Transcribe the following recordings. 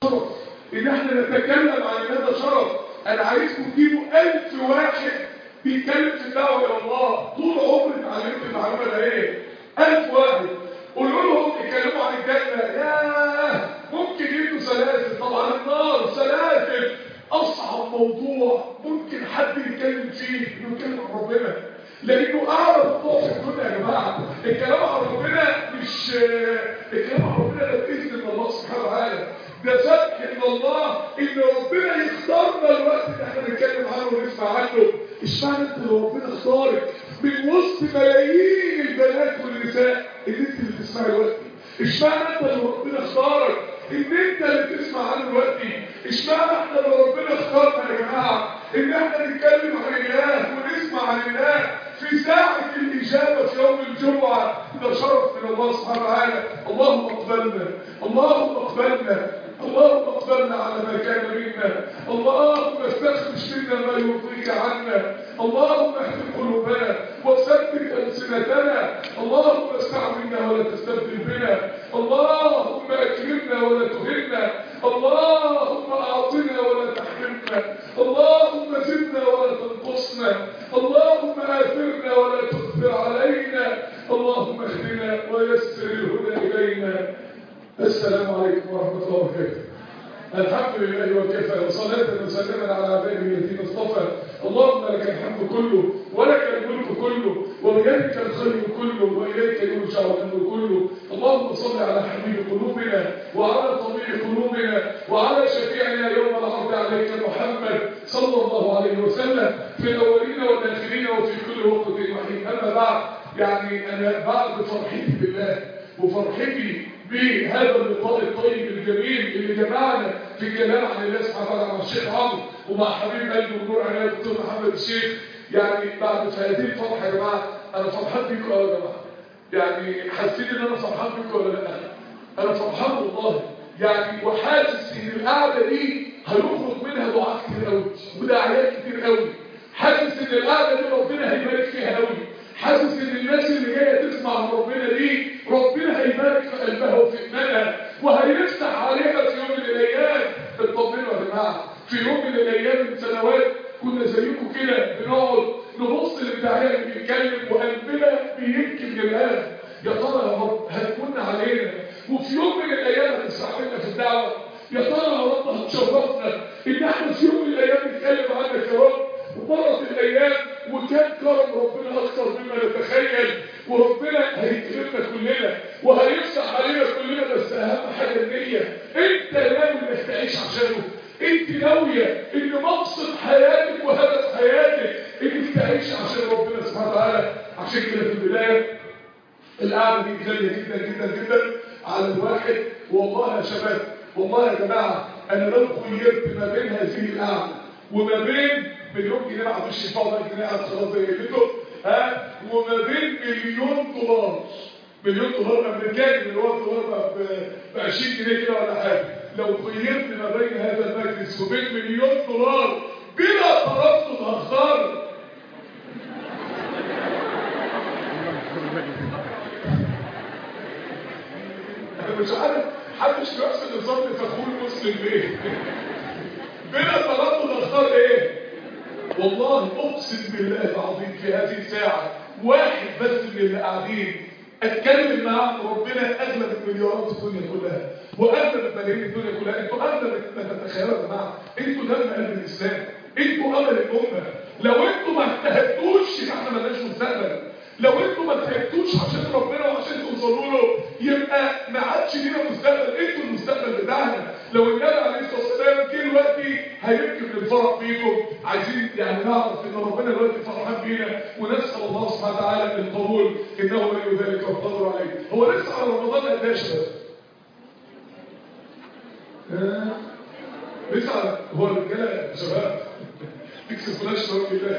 شرف ان احنا نتكلم عن هذا شرف. انا عايزكم تجيبوا 1000 واحد بيتكلم في الدعوه الى الله طول عمري اتعلمت المعلومه ده ايه. 1000 واحد قولوا لهم اتكلموا عن الجنه، ياه ممكن يدوا سلاسل. طبعا النار سلاسل، اصعب موضوع ممكن حد يتكلم فيه انه يتكلم عن ربنا، لانه اعلى موضوع في الدنيا يا جماعه. الكلام عن ربنا مش الكلام عن ربنا ده باذن الله سبحانه وتعالى، ده فتح من الله ان ربنا يختارنا الوقت اللي احنا نتكلم عنه ونسمع عنه. اشمعنى انت لو ربنا اختارك من وسط ملايين البنات والنساء اللي انت اللي بتسمعي دلوقتي؟ اشمعنى انت لو ربنا اختارك ان انت اللي تسمع عنه دلوقتي؟ اشمعنى احنا لو ربنا اختارنا يا جماعه ان احنا نتكلم عن الله ونسمع عن الله في ساعة الإجابة في يوم الجمعة؟ ده شرف من الله سبحانه وتعالى. اللهم اقبلنا، اللهم اقبلنا، اللهم اقبلنا على ما كان منا، اللهم استخرج منا ما يرضيك عنا، اللهم اهد قلوبنا وثبت ألسنتنا، اللهم استعملنا ولا تستبدل بنا، اللهم أكرمنا ولا تهنا، اللهم أعطنا ولا تحرمنا، اللهم زدنا ولا تنقصنا، اللهم آثرنا ولا تؤثر علينا، اللهم اهدنا ويسر الهدى إلينا. السلام عليكم ورحمة الله وبركاته. الحمد لله وكفى، وصلاة وسلاما على عباده الذين اصطفى. اللهم لك الحمد كله ولك الملك كله وبيدك الخير كله وإليك يرجع الأمر كله. اللهم صل على حبيب قلوبنا وعلى طبيب قلوبنا وعلى شفيعنا يوم العرض عليك محمد صلى الله عليه وسلم في الأولين والآخرين وفي كل وقت وحين. أما بعد، يعني أنا بعد فرحتي بالله وفرحتي بهذا اللقاء الطيب الجميل اللي جمعنا في الكلام عن الله سبحانه وتعالى مع الشيخ عمرو ومع حبيب قلبي ونور عيني الدكتور محمد الشيخ، يعني بعد هذه الفرحه يا جماعه انا فرحان بيكم قوي يا جماعه. يعني حاسين ان انا فرحان بيكم ولا لا؟ انا فرحان والله يعني، وحاسس ان القعده دي هيخرج منها دعاء كتير قوي ودعايات كتير قوي. حاسس ان القعده دي ربنا هيبارك فيها قوي. حاسس ان الناس اللي جايه تسمع من ربنا دي ربنا هيبارك في قلبها وفي ايمانها وهيفتح عليها في يوم من الايام. اطمنوا يا جماعه، في يوم من الايام من سنوات كنا زيكم كده بنقعد نبص للداعيه اللي بيتكلم وقلبنا بيبكي من القلب. يا ترى يا رب هتكون علينا وفي يوم من الايام هتستعملنا في الدعوه؟ يا ترى يا رب هتشرفنا ان احنا في يوم من الايام نتكلم عنك يا رب؟ ومرت الايام وكان كرم ربنا اكثر مما نتخيل، وربنا هيكرمنا كلنا وهيفتح علينا كلنا. بس اهم حاجه النيه. انت ناوي انك تعيش عشانه؟ انت ناويه ان مقصد حياتك وهدف حياتك انك تعيش عشان ربنا سبحانه وتعالى؟ عشان كده في البدايه القعده دي غاليه جدا جدا جدا على الواحد. والله يا شباب، والله يا جماعه، انا لو خيرت ما بين هذه القعده وما بين مليون جنيه ما عادش يدفعوا بقى جنيه على خلاص زي كده، وما بين مليون دولار، مليون دولار امريكاني اللي هو الدولار ب 20 جنيه كده ولا حاجه، لو خيرت ما بين هذا المجلس وبين مليون دولار بلا تردد هختار. انا مش عارف محدش بيحسن الظن في اخوه المسلم ليه؟ بلا تردد هختار ايه؟ والله اقسم بالله العظيم في هذه الساعه واحد بس من اللي قاعدين اتكلم معاه عن ربنا اغلب المليارات الدنيا كلها واغلب الملايين الدنيا كلها. انتوا اغلب ما تتخيلوا يا جماعه، انتوا دم قلب الاسلام، انتوا امل الامه. لو انتوا ما اجتهدتوش يبقى احنا مالناش مستقبل. لو انتوا ما اجتهدتوش عشان ربنا وعشان توصلوا له يبقى ما عادش لينا مستقبل. انتوا المستقبل بتاعنا. لو النبي عليه الصلاه والسلام جه دلوقتي هيبكي من الفرح بيكم. عايزين يعني نعرف ان ربنا دلوقتي فرحان بينا ونسال الله سبحانه وتعالى بالقبول انه ولي ذلك والقدر عليه. هو لسه على رمضان قد ايه يا شباب؟ لسه هو الرجاله يا شباب تكسفوناش لو بالله.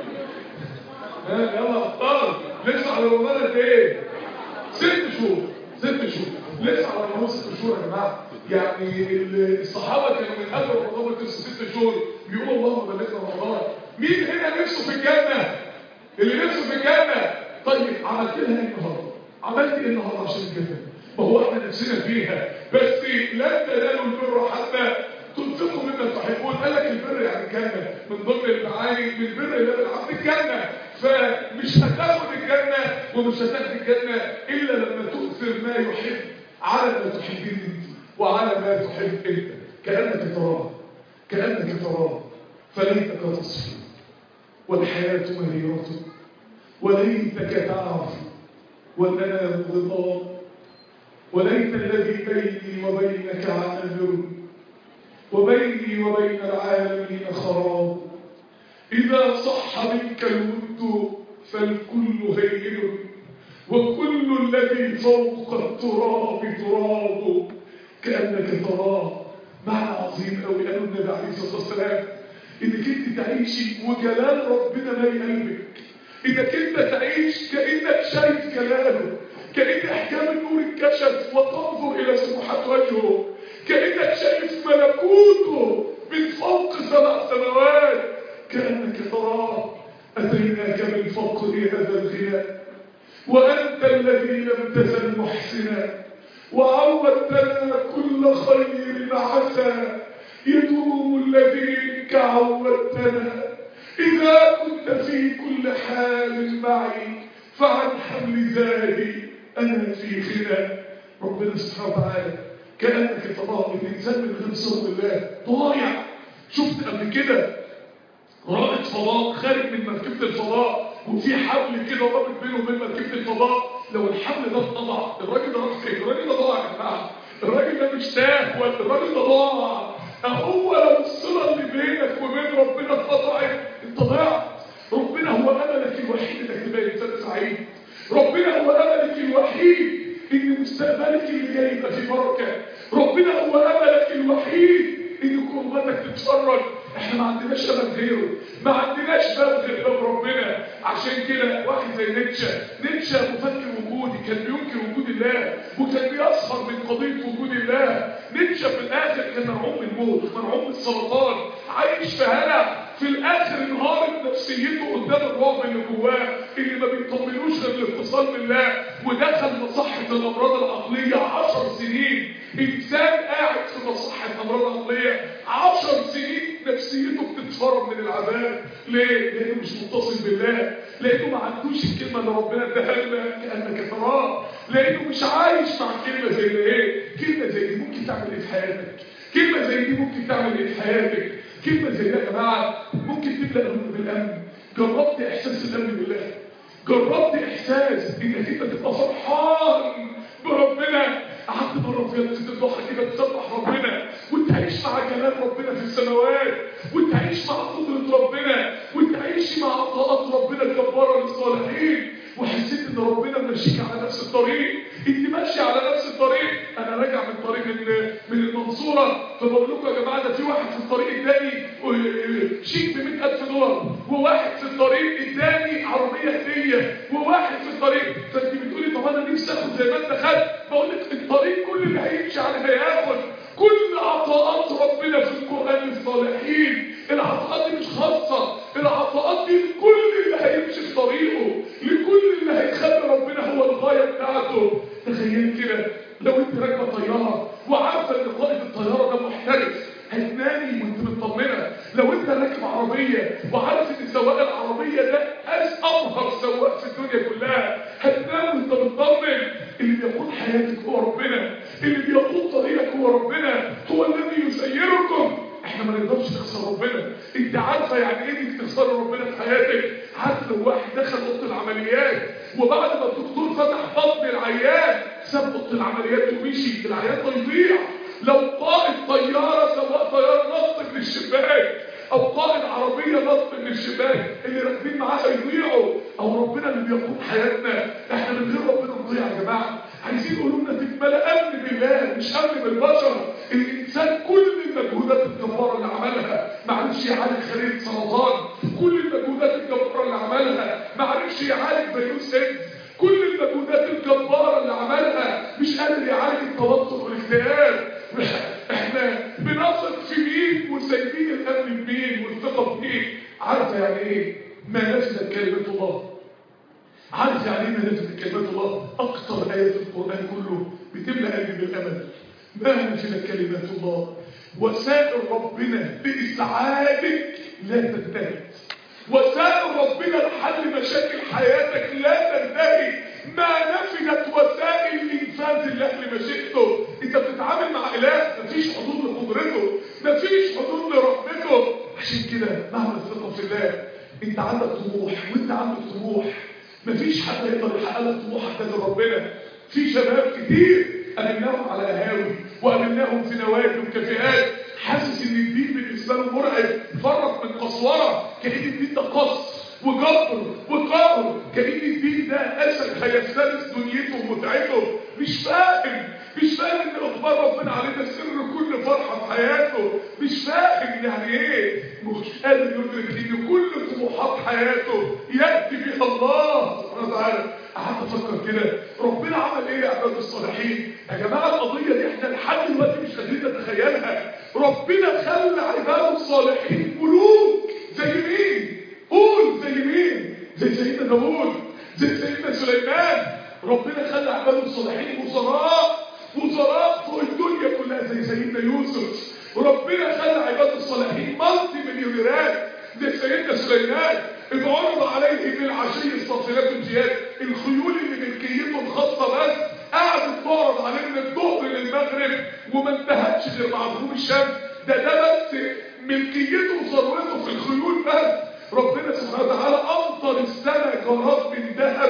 يلا ابطال، لسه على رمضان قد ايه؟ 6 شهور. 6 شهور لسه على رمضان. 6 شهور يا جماعه. يعني الصحابه كانوا من قبل رمضان بتلبسوا 6 شهور بيقولوا اللهم بلغنا رمضان. مين هنا نفسه في الجنه؟ اللي نفسه في الجنه. طيب عملت لها ايه النهارده؟ عملت ايه النهارده عشان الجنه؟ ما هو احنا نفسنا فيها، بس لن تنالوا البر حتى الجنة، من ضمن المعاني من بر الله العبد الجنة. فمش هتاخد الجنة ومش هتاخد الجنة إلا لما تؤثر ما يحب على ما تحبين انت وعلى ما تحب انت. كأنك تراه، كأنك تراه، فليتك تصفي والحياة مريرة وليتك تعرف والمنام ظلام، وليت الذي بيني وبينك عامر وبيني وبين العالمين خراب. إذا صح منك الود فالكل هين وكل الذي فوق التراب تراب. كأنك تراه. معنى عظيم قوي قالوا النبي عليه الصلاة والسلام، إنك أنت تعيشي وجلال ربنا مالي قلبك، إنك أنت تعيش كأنك شايف جلاله، كأن أحكام النور انكشف وتنظر إلى سبحات وجهه، كأنك شايف ملكوته من فوق 7 سماوات. كأنك تراه. أتيناك من فقر هذا الغنى وأنت الذي لم تزل محسنا وعودتنا كل خير عسى يدوم الذي منك عودتنا. إذا كنت في كل حال معي فعن حمل زادي أنا في غنى. ربنا سبحانه وتعالى كأنك تراه. الإنسان من غير صبر الله ضايع. شفت قبل كده رائد فضاء خارج من مركبة الفضاء وفي حبل كده رابط بينه وبين مركبة الفضاء، لو الحبل ده اتقطع الراجل ده راح فين؟ الراجل ده ضاع يا جماعة. الراجل ده مش تاه ولا الراجل ده ضاع. هو لو الصلة اللي بينك وبين ربنا اتقطعت انت ضيعت. ربنا هو أملك الوحيد انك تبقى إنسان سعيد. ربنا هو أملك الوحيد ان مستقبلك اللي جاي يبقى فيه بركة. ربنا هو أملك الوحيد ان كربتك تتفرج. احنا ما عندناش امل غيره، ما عندناش باب غير باب ربنا. عشان كده واحد زي نيتشه مفكر وجودي كان بينكر وجود الله وكان بيسخر من قضيه وجود الله. نيتشه في الاخر كان مرعوب من الموت، مرعوب من السرطان، عايش في هلع. في الاخر انهارت نفسيته قدام الرعب اللي جواه اللي ما بيطمنوش غير الاتصال بالله، ودخل مصحه الامراض العقليه 10 سنين. انسان قاعد في مصحه امراض عقليه 10 سنين نفسيته بتتفرم من العذاب. ليه؟ لانه مش متصل بالله، لانه ما عندوش الكلمه اللي ربنا اداها لنا كانك تراه، لانه مش عايش مع كلمه زي ايه؟ كلمه زي دي ممكن تعمل ايه في حياتك؟ كلمه زي دي ممكن تعمل ايه في حياتك؟ كلمه زي دي يا جماعه ممكن تملا قلوبك بالامن. جربت احساس الامن بالله؟ جربت احساس انك انت تبقى فرحان بربنا؟ قعدت مره في ليله الضحى كده تسبح ربنا وتعيش مع جلال ربنا في السماوات، وتعيش مع قدره ربنا، وتعيش مع عطاءات ربنا الجباره للصالحين، وحسيت ان ربنا ماشيك على نفس الطريق. انت ماشي على نفس الطريق. انا راجع من طريق من المنصوره، فبقول لكم يا جماعه ده في واحد في الطريق اداني شيك ب $100,000، وواحد في الطريق اداني عربيه هديه، وواحد في الطريق. فانت بتقولي طب انا نفسي اخد زي ما انت خدت. بقول لك الطريق كل اللي هيمشي عليه هياخد. كل عطاءات ربنا في القران للصالحين. العطاءات دي مش خاصه، العطاءات دي لكل اللي هيمشي في طريقه، لكل اللي هيخلي ربنا هو الغايه بتاعته. تخيل كده لو انت راكبه طياره وعارفه ان قائد الطياره ده محترف هتنامي وانت مطمنه. لو انت راكب عربيه وعارف ان سواق العربيه ده امهر سواق في الدنيا كلها هتنام وانت مطمن. اللي بيقود حياتك هو ربنا، اللي بيقود طريقك هو ربنا، هو الذي يسيركم. احنا ما نقدرش نخسر ربنا. انت عارفه يعني ايه انك تخسر ربنا في حياتك؟ عارف لو واحد دخل اوضه العمليات وبعد ما الدكتور فتح بطن العيان ساب اوضه العمليات ومشي، العيان هيضيع. لو قائد طياره سواق طياره نط من الشباك او قائد عربيه نط من الشباك اللي راكبين معاه هيضيعوا. او ربنا اللي بيقود حياتنا. احنا من غير ربنا نضيع يا جماعه. عايزين قلوبنا تتملى امن بالله مش امن بالبشر. الانسان كل المجهودات الجباره اللي عملها ما عرفش يعالج خليه سرطان، كل المجهودات الجباره اللي عملها ما عرفش يعالج فيروس سيدز، كل المجهودات الجباره اللي عملها مش قادر يعالج التوتر والاكتئاب. احنا بنثق في مين وسايبين الامن بمين والثقه بمين؟ عارفه يعني ايه ما نفذت كلمه الله؟ عارف يعني ايه ما نفذت كلمه الله؟ اكتر ايه في القران كله بتملى قلبي بالامل ما نفذت كلمات الله. وسائل ربنا لإسعادك لا تنتهي، وسائل ربنا لحل مشاكل حياتك لا تنتهي. ما نفذت وسائل إنفاذ الله لمشيئته. انت بتتعامل مع إله مفيش حدود لقدرته، مفيش حدود لرحمته. عشان كده مهما الثقة في الله، انت عندك طموح وانت عندك طموح، مفيش حد يقدر يحقق لك طموحك غير ربنا. في شباب كتير قابلناهم على قهاوي وقابلناهم في نوادي وكافيهات، حاسس ان الدين بالنسبه له مرعب، فرق من قسوره، كأن الدين ده قصر وجبر وقهر، كأن الدين ده اسد هيفترس دنيته ومتعته. مش فاهم ان اخبار ربنا عليه ده سر كل فرحه في حياته. مش فاهم يعني ايه، مش قادر يدرك ان كل طموحات حياته ياتي بها الله سبحانه وتعالى. قعدت افكر كده، ربنا عمل ايه لعباد الصالحين؟ يا جماعه القضيه دي احنا لحد دلوقتي مش قادرين نتخيلها. ربنا خلى عباد الصالحين ملوك. زي مين؟ قول زي مين؟ زي سيدنا داوود، زي سيدنا سليمان. ربنا خلى عباد الصالحين وزراء فوق الدنيا كلها زي سيدنا يوسف. وربنا خلى عباد الصالحين مالتي مليونيرات زي سيدنا سليمان. إذ عرض عليه بالعشي الصافنات الجياد، الخيول اللي ملكيته الخاصه بس قعدت تعرض عليه من الظهر للمغرب وما انتهتش غير مع غروب الشمس. ده بس ملكيته وثروته في الخيول بس. ربنا سبحانه وتعالى امطر السماء جراد من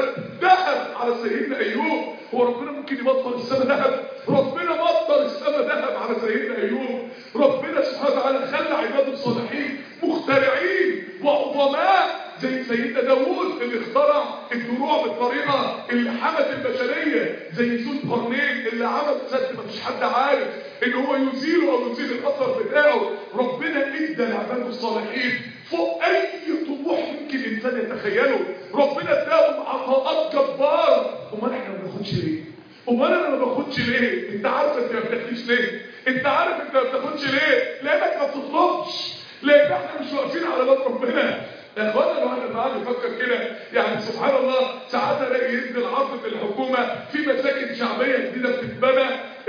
ذهب على سيدنا ايوب. هو ربنا ممكن يمطر السماء ذهب؟ ربنا مطر السماء ذهب على سيدنا ايوب. ربنا سبحانه وتعالى خلى عباد الصالحين مخترعين وعظماء زي سيدنا داوود اللي اخترع الدروع بالطريقه اللي حمت البشريه، زي ذو القرنين اللي عمل سد مفيش حد عارف ان هو يزيله او يزيل الاثر بتاعه. ربنا ادى لعباد الصالحين فوق اي طموح ممكن الانسان يتخيله. ربنا اداهم عطاءات جباره. امال احنا ما بناخدش ليه؟ امال انا ما باخدش ليه؟ انت عارف انت ما بتاخدش ليه؟ انت عارف انت ما بتاخدش ليه؟ لانك ما بتطلبش، لان احنا مش واقفين على باب ربنا. يا اخوانا لو انا قاعد افكر كده، يعني سبحان الله ساعات الاقي ينزل عرض في الحكومه في مساكن شعبيه جديده بتتبنى،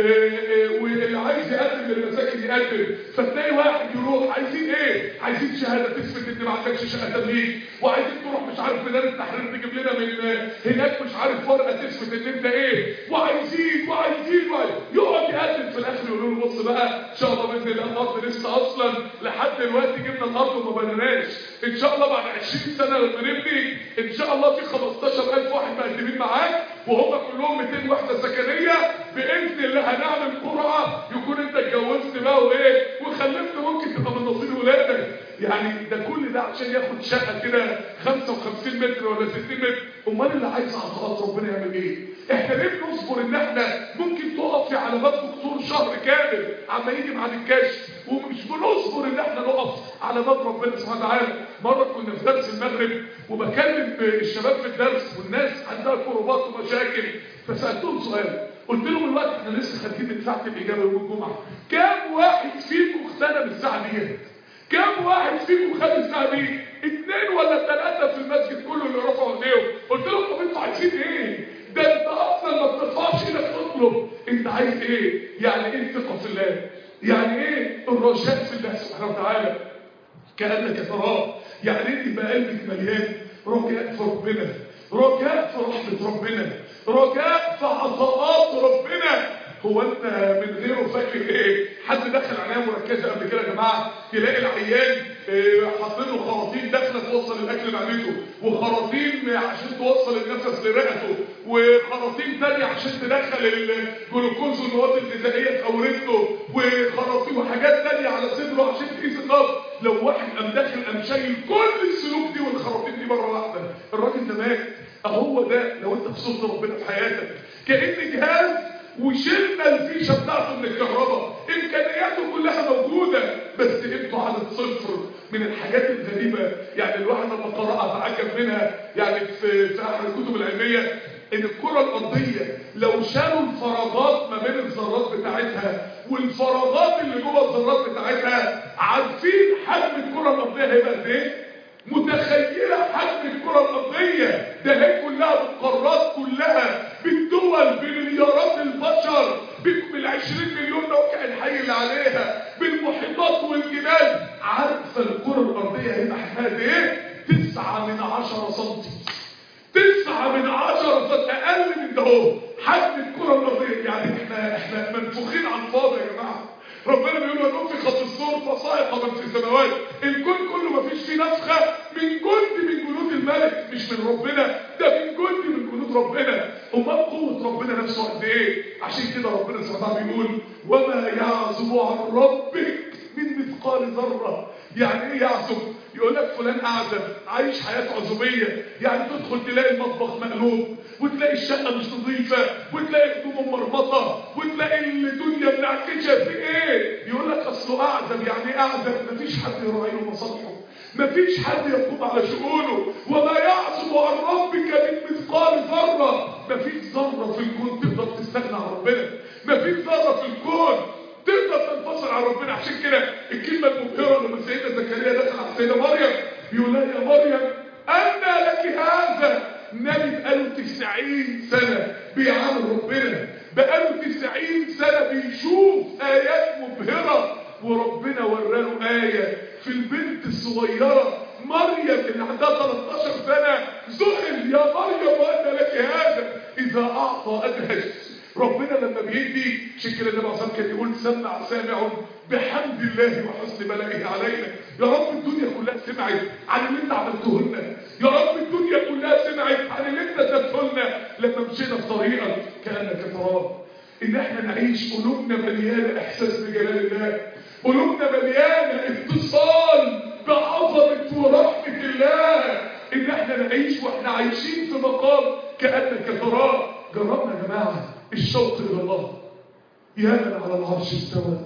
واللي عايز يقدم للمساكن يقدم، فتلاقي واحد يروح عايزين ايه؟ عايزين شهاده تثبت ان ما عندكش شهاده تمليك، وعايزين تروح مش عارف ميدان التحرير تجيب لنا من هناك مش عارف ورقه تثبت ان انت ايه، وعايزين يقعد يقدم. في الاخر يقولوا له بص بقى ان شاء الله باذن الله الارض لسه اصلا لحد دلوقتي جبنا الارض وما بنيناش، ان شاء الله بعد 20 سنه لما نبني ان شاء الله في 15,000 واحد مقدمين معاك وهم كلهم 200 وحده سكنيه، باذن الله هنعمل قرعه يكون انت اتجوزت بقى وايه وخلفت ممكن تبقى من نصيب ولادك. يعني ده كل ده عشان ياخد شقه كده 55 متر ولا 60 متر. امال اللي عايز عطاءات ربنا يعمل ايه؟ احنا ليه بنصبر ان احنا ممكن تقفي على باب دكتور شهر كامل عما يجي بعد الكشف، ومش بنصبر ان احنا نقف على باب ربنا سبحانه وتعالى. مره كنا في درس المغرب وبكلم الشباب في الدرس والناس عندها كروبات ومشاكل، فسالتهم سؤال، قلت لهم الوقت احنا لسه خارجين من ساعه الاجابه يوم الجمعه، كام واحد فيكم اغتنم الساعه دي؟ كام واحد فيكم خد الساعه دي؟ 2 ولا 3 في المسجد كله اللي رفعوا ايديهم. قلت لهم طب انتوا عايزين ايه؟ ده انت اصلا ما بترفعش ايدك تطلب، انت عايز ايه؟ يعني ايه الثقه في الله؟ يعني ايه الرجاء في الله سبحانه وتعالى؟ كانك تراه. يعني ايه يبقى قلبك مليان رجاء في ربنا، رجاء في رحمه ربنا، رجاء في عطاءات ربنا. هو انت من غيره فاكر ايه؟ حد دخل عنايه مركزه قبل كده يا جماعه تلاقي العيان حاطين له خراطيم داخله توصل الاكل لمعدته، وخراطيم عشان توصل النفس لرئته، وخراطيم ثانيه عشان تدخل الجلوكوز والمواد الغذائيه في اورته، وخراطيم وحاجات ثانيه على صدره عشان تقيس الضغط. لو واحد قام داخل قام شايل كل السلوك دي والخراطيم دي مره واحده، الراجل ده مات. اهو ده لو انت خسرت ربنا في حياتك كأن جهاز وشلنا الفيشه بتاعته من الكهرباء، امكانياته كلها موجوده بس قيمته عدد صفر من الحاجات الغريبه. يعني الواحد لما قراها تعجب منها، يعني في احد الكتب العلميه ان الكره الارضيه لو شالوا الفراغات ما بين الذرات بتاعتها والفراغات اللي جوه الذرات بتاعتها، عارفين حجم الكره الارضيه هيبقى قد ايه؟ متخيله حجم الكره الارضيه ده هي كلها بالقارات كلها بالدول بمليارات البشر بال20 مليون عليها بالمحيطات والجبال. عارفه الكره الارضيه هيبقى حجمها قد ايه؟ 9 من 10 سنتي. 9 من 10 سنتي، اقل من ده اهو حجم الكره الارضيه. يعني احنا منفوخين على الفاضي يا جماعه. ربنا بيقول ونفخ في الصور فصائق من في السماوات. الكون كله ما فيش فيه نفخه من جنود الملك، مش من ربنا، ده من جنود ربنا. امال قوه ربنا نفسه قد ايه؟ عشان كده ربنا سبحانه وتعالى بيقول وما يعزب عن ربك من مثقال ذره. يعني ايه يعزب؟ يقول لك فلان اعزب، عايش حياه عزوبيه. يعني تدخل تلاقي المطبخ مقلوب، وتلاقي الشقه مش نظيفه، وتلاقي هدومه مرمطه، وتلاقي الدنيا منعكشه في ايه؟ يقول لك اصله اعزب. يعني ايه اعزب؟ مفيش حد يراعي له مصالحه، مفيش حد يقوم على شؤونه. وما يعزب عن ربك من مثقال ذره. مفيش ذره في الكون تقدر تستغنى عن ربنا، مفيش ذره في الكون تقدر تنفصل عن ربنا. عشان كده الكلمه المبهره لما سيدنا زكريا دخل على السيده مريم بيقول لها يا مريم أنى لك هذا؟ نبي بقاله 90 سنه بيعامل ربنا، بقاله 90 سنه بيشوف ايات مبهره، وربنا وراله ايه في البنت الصغيره مريم اللي عندها 13 سنه. ذهل يا مريم وأنى لك هذا؟ اذا اعطى ادهش. ربنا لما بيدي، عشان كده النبي عليه الصلاه والسلام كان يقول سمع سامع بحمد الله وحسن بلائه علينا. يا رب الدنيا كلها سمعت عن اللي انت عملته لنا، يا رب الدنيا كلها سمعت عن اللي انت سبته لنا لما مشينا في طريقك كانك تراه. ان احنا نعيش قلوبنا مليانه احساس بجلال الله، قلوبنا مليانه اتصال بعظمه ورحمه الله، ان احنا نعيش واحنا عايشين في مقام كانك تراه. جربنا يا جماعه الشوق الى الله. يا من على العرش استوى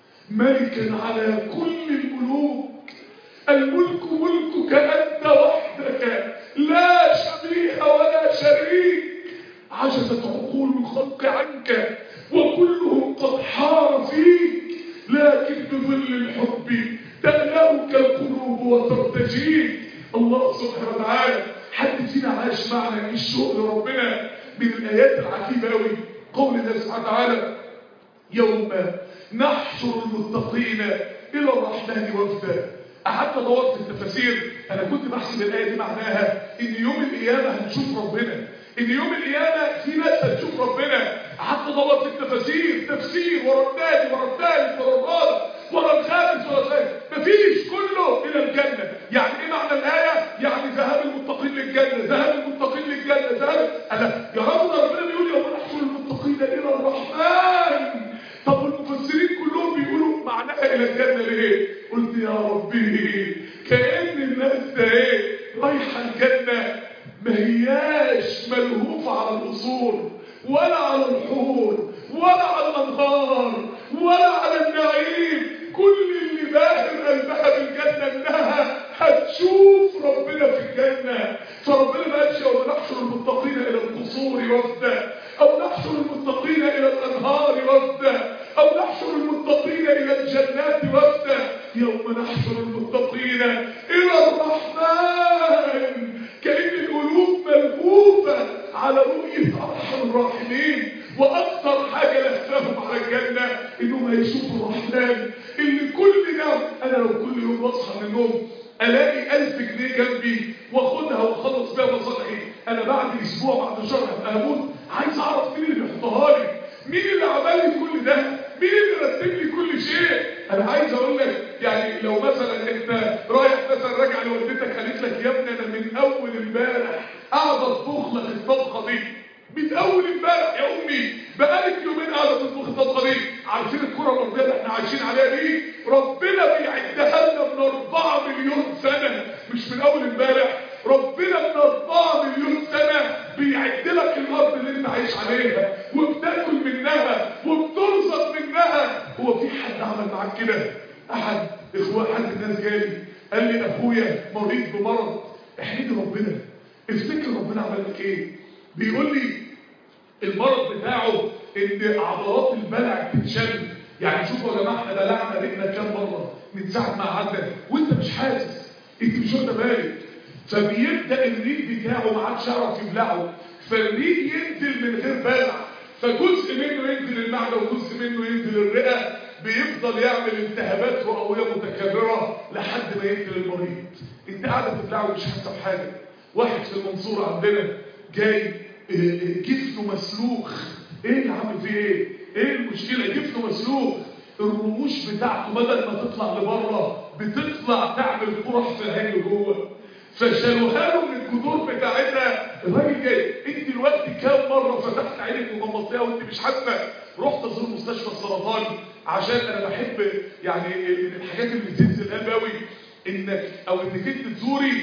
ملكا على كل الملوك، الملك ملكك انت وحدك لا شبيه ولا شريك. عجزت عقول الخلق عنك وكلهم قد حار فيك، لكن بظل الحب تألهك القلوب وترتجيك. الله سبحانه وتعالى حد فينا عاش معنى الشوق لربنا. من الآيات العجيبة أوي قول الله سبحانه وتعالى يوم نحشر المتقين إلى الرحمن وفدا. قعدت ادور في التفاسير، انا كنت بحسب الايه دي معناها ان يوم القيامه هنشوف ربنا، ان يوم القيامه في ناس هتشوف ربنا. قعدت ادور في التفاسير، تفسير ورا الثاني ورا الثالث ورا الرابع ورا الخامس ورا الخامس، مفيش، كله الى الجنه. يعني ايه معنى الايه؟ يعني ذهاب المتقين للجنه، ذهاب المتقين للجنه، ذهاب. انا يا ربنا بيقول يوم نحشر المتقين الى الرحمن. طب المفسرين كلهم بيقولوا معناها الى الجنه ليه؟ قلت يا ربي كأن الناس ده ايه رايحه الجنه ما هياش ملهوفه على القصور ولا على الحور ولا على الانهار ولا على النعيم. كل اللي باهر قلبها بالجنه انها هتشوف ربنا في الجنه. فربنا ما قالش يوم نحشر المتقين الى القصور وفدا، او نحشر المتقين الى الانهار وفدا، او نحشر المتقين الى الجنات وفدا. يوم نحشر المتقين الى الرحمن. كأن القلوب ملهوفه على رؤيه ارحم الراحمين، واكثر حاجه لفتهم على الجنه انهم هيشوفوا الرحمن اللي كل ده. انا لو كل يوم بصحى من النوم الاقي 1000 جنيه جنبي واخدها واخلص بيها مصالحي، انا بعد اسبوع بعد شهر هبقى هموت. عايز اعرف مين اللي بيحطها لي، مين اللي عمل لي كل ده، مين اللي رتب لي كل شيء. انا عايز اقول لك يعني لو مثلا انت رايح مثلا راجع لوالدتك قالت لك يا ابني انا من اول امبارح قاعده اطبخ لك الطبخه دي، من اول امبارح يا امي بقالك يومين قاعده تطبخ الطبخه دي. عارفين الكره الارضيه اللي احنا عايشين عليها دي ربنا بيعدها لنا من 4 مليون سنه، مش من اول امبارح. ربنا من 4 مليون سنه بيعد لك الارض اللي انت عايش عليها وبتاكل منها وبترزق منها. هو في حد عمل معاك كده؟ احد الناس جالي قال لي اخويا مريض بمرض، احمد ربنا، افتكر ربنا عمل لك ايه. بيقول لي المرض بتاعه ان عضلات البلع بتتشل. يعني شوفوا يا جماعه احنا بلعنا رجلنا كام مره من ساعه ما عدى وانت مش حاسس، انت مش واخد بالك. فبيبدا الريق بتاعه ما عادش يعرف يبلعه، فالريق ينزل من غير بلع، فجزء منه ينزل المعده وجزء منه ينزل الرئه. بيفضل يعمل التهابات رئويه متكرره لحد ما يقتل المريض. انت قاعده تبلعه ومش حاسه بحاجه. واحد في المنصوره عندنا جاي جفنه مسلوخ. ايه يا عم في ايه؟ ايه المشكله؟ جفنه مسلوخ، الرموش بتاعته بدل ما تطلع لبره بتطلع تعمل قرح في العين لجوه، فشالوها له من الجذور بتاعتها. الراجل جاي، انت دلوقتي كام مره فتحت عينك وغمضتيها وانت مش حاسه؟ رحت ازور مستشفى السرطان عشان انا بحب يعني من الحاجات اللي بتنزل القلب قوي انك انت تزوري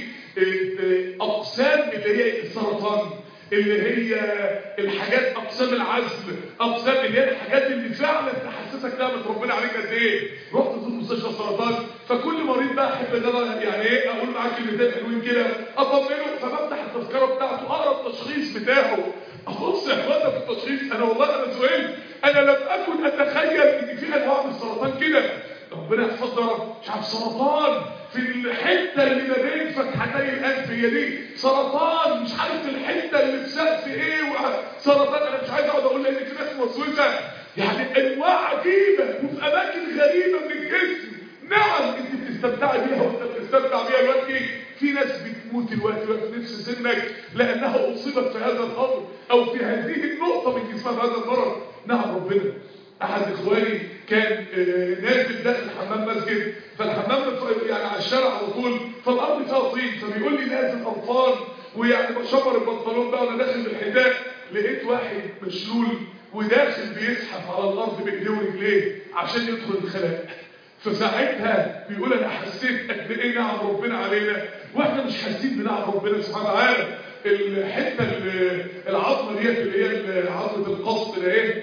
اقسام اللي هي السرطان، اللي هي الحاجات اقسام العزل، اقسام اللي هي الحاجات اللي فعلا تحسسك نعمه ربنا عليك قد ايه. رحت ازور مستشفى السرطان، فكل مريض بقى احب ان انا يعني ايه اقول معاه كلمتين حلوين كده اطمنه، فبفتح التذكره بتاعته اقرا التشخيص بتاعه. ابص يا اخوانا في التشخيص، انا والله انا سئلت، انا لم اكن اتخيل ان في انواع من السرطان كده. ربنا يحفظنا يا رب. مش عارف سرطان في الحته اللي ما بين فتحتي الانف، هي دي سرطان. مش عارف الحته اللي في سقف ايه سرطان. انا مش عايز اقعد اقول لان في ناس موسوسه، يعني انواع عجيبه وفي اماكن غريبه من الجسم. نعم انت بتستمتعي بيها وانت بتستمتع بيها دلوقتي. في ناس بتموت دلوقتي في نفس سنك لانها اصيبت في هذا الامر او في هذه النقطه من جسمها بهذا المرض. نعم ربنا. احد اخواني كان نازل داخل حمام مسجد، فالحمام يعني على الشارع على طول، فالارض فيها طين، فبيقول لي نازل قرفان ويعني بشمر البنطلون بقى وانا داخل بالحذاء، لقيت واحد مشلول وداخل بيزحف على الارض بايديه ورجليه عشان يدخل الخلاء. فساعتها بيقول انا حسيت قد ايه نعم ربنا علينا واحنا مش حاسين بنعم ربنا سبحانه وتعالى. الحته العظمه ديت اللي هي عظمه القصد اللي هي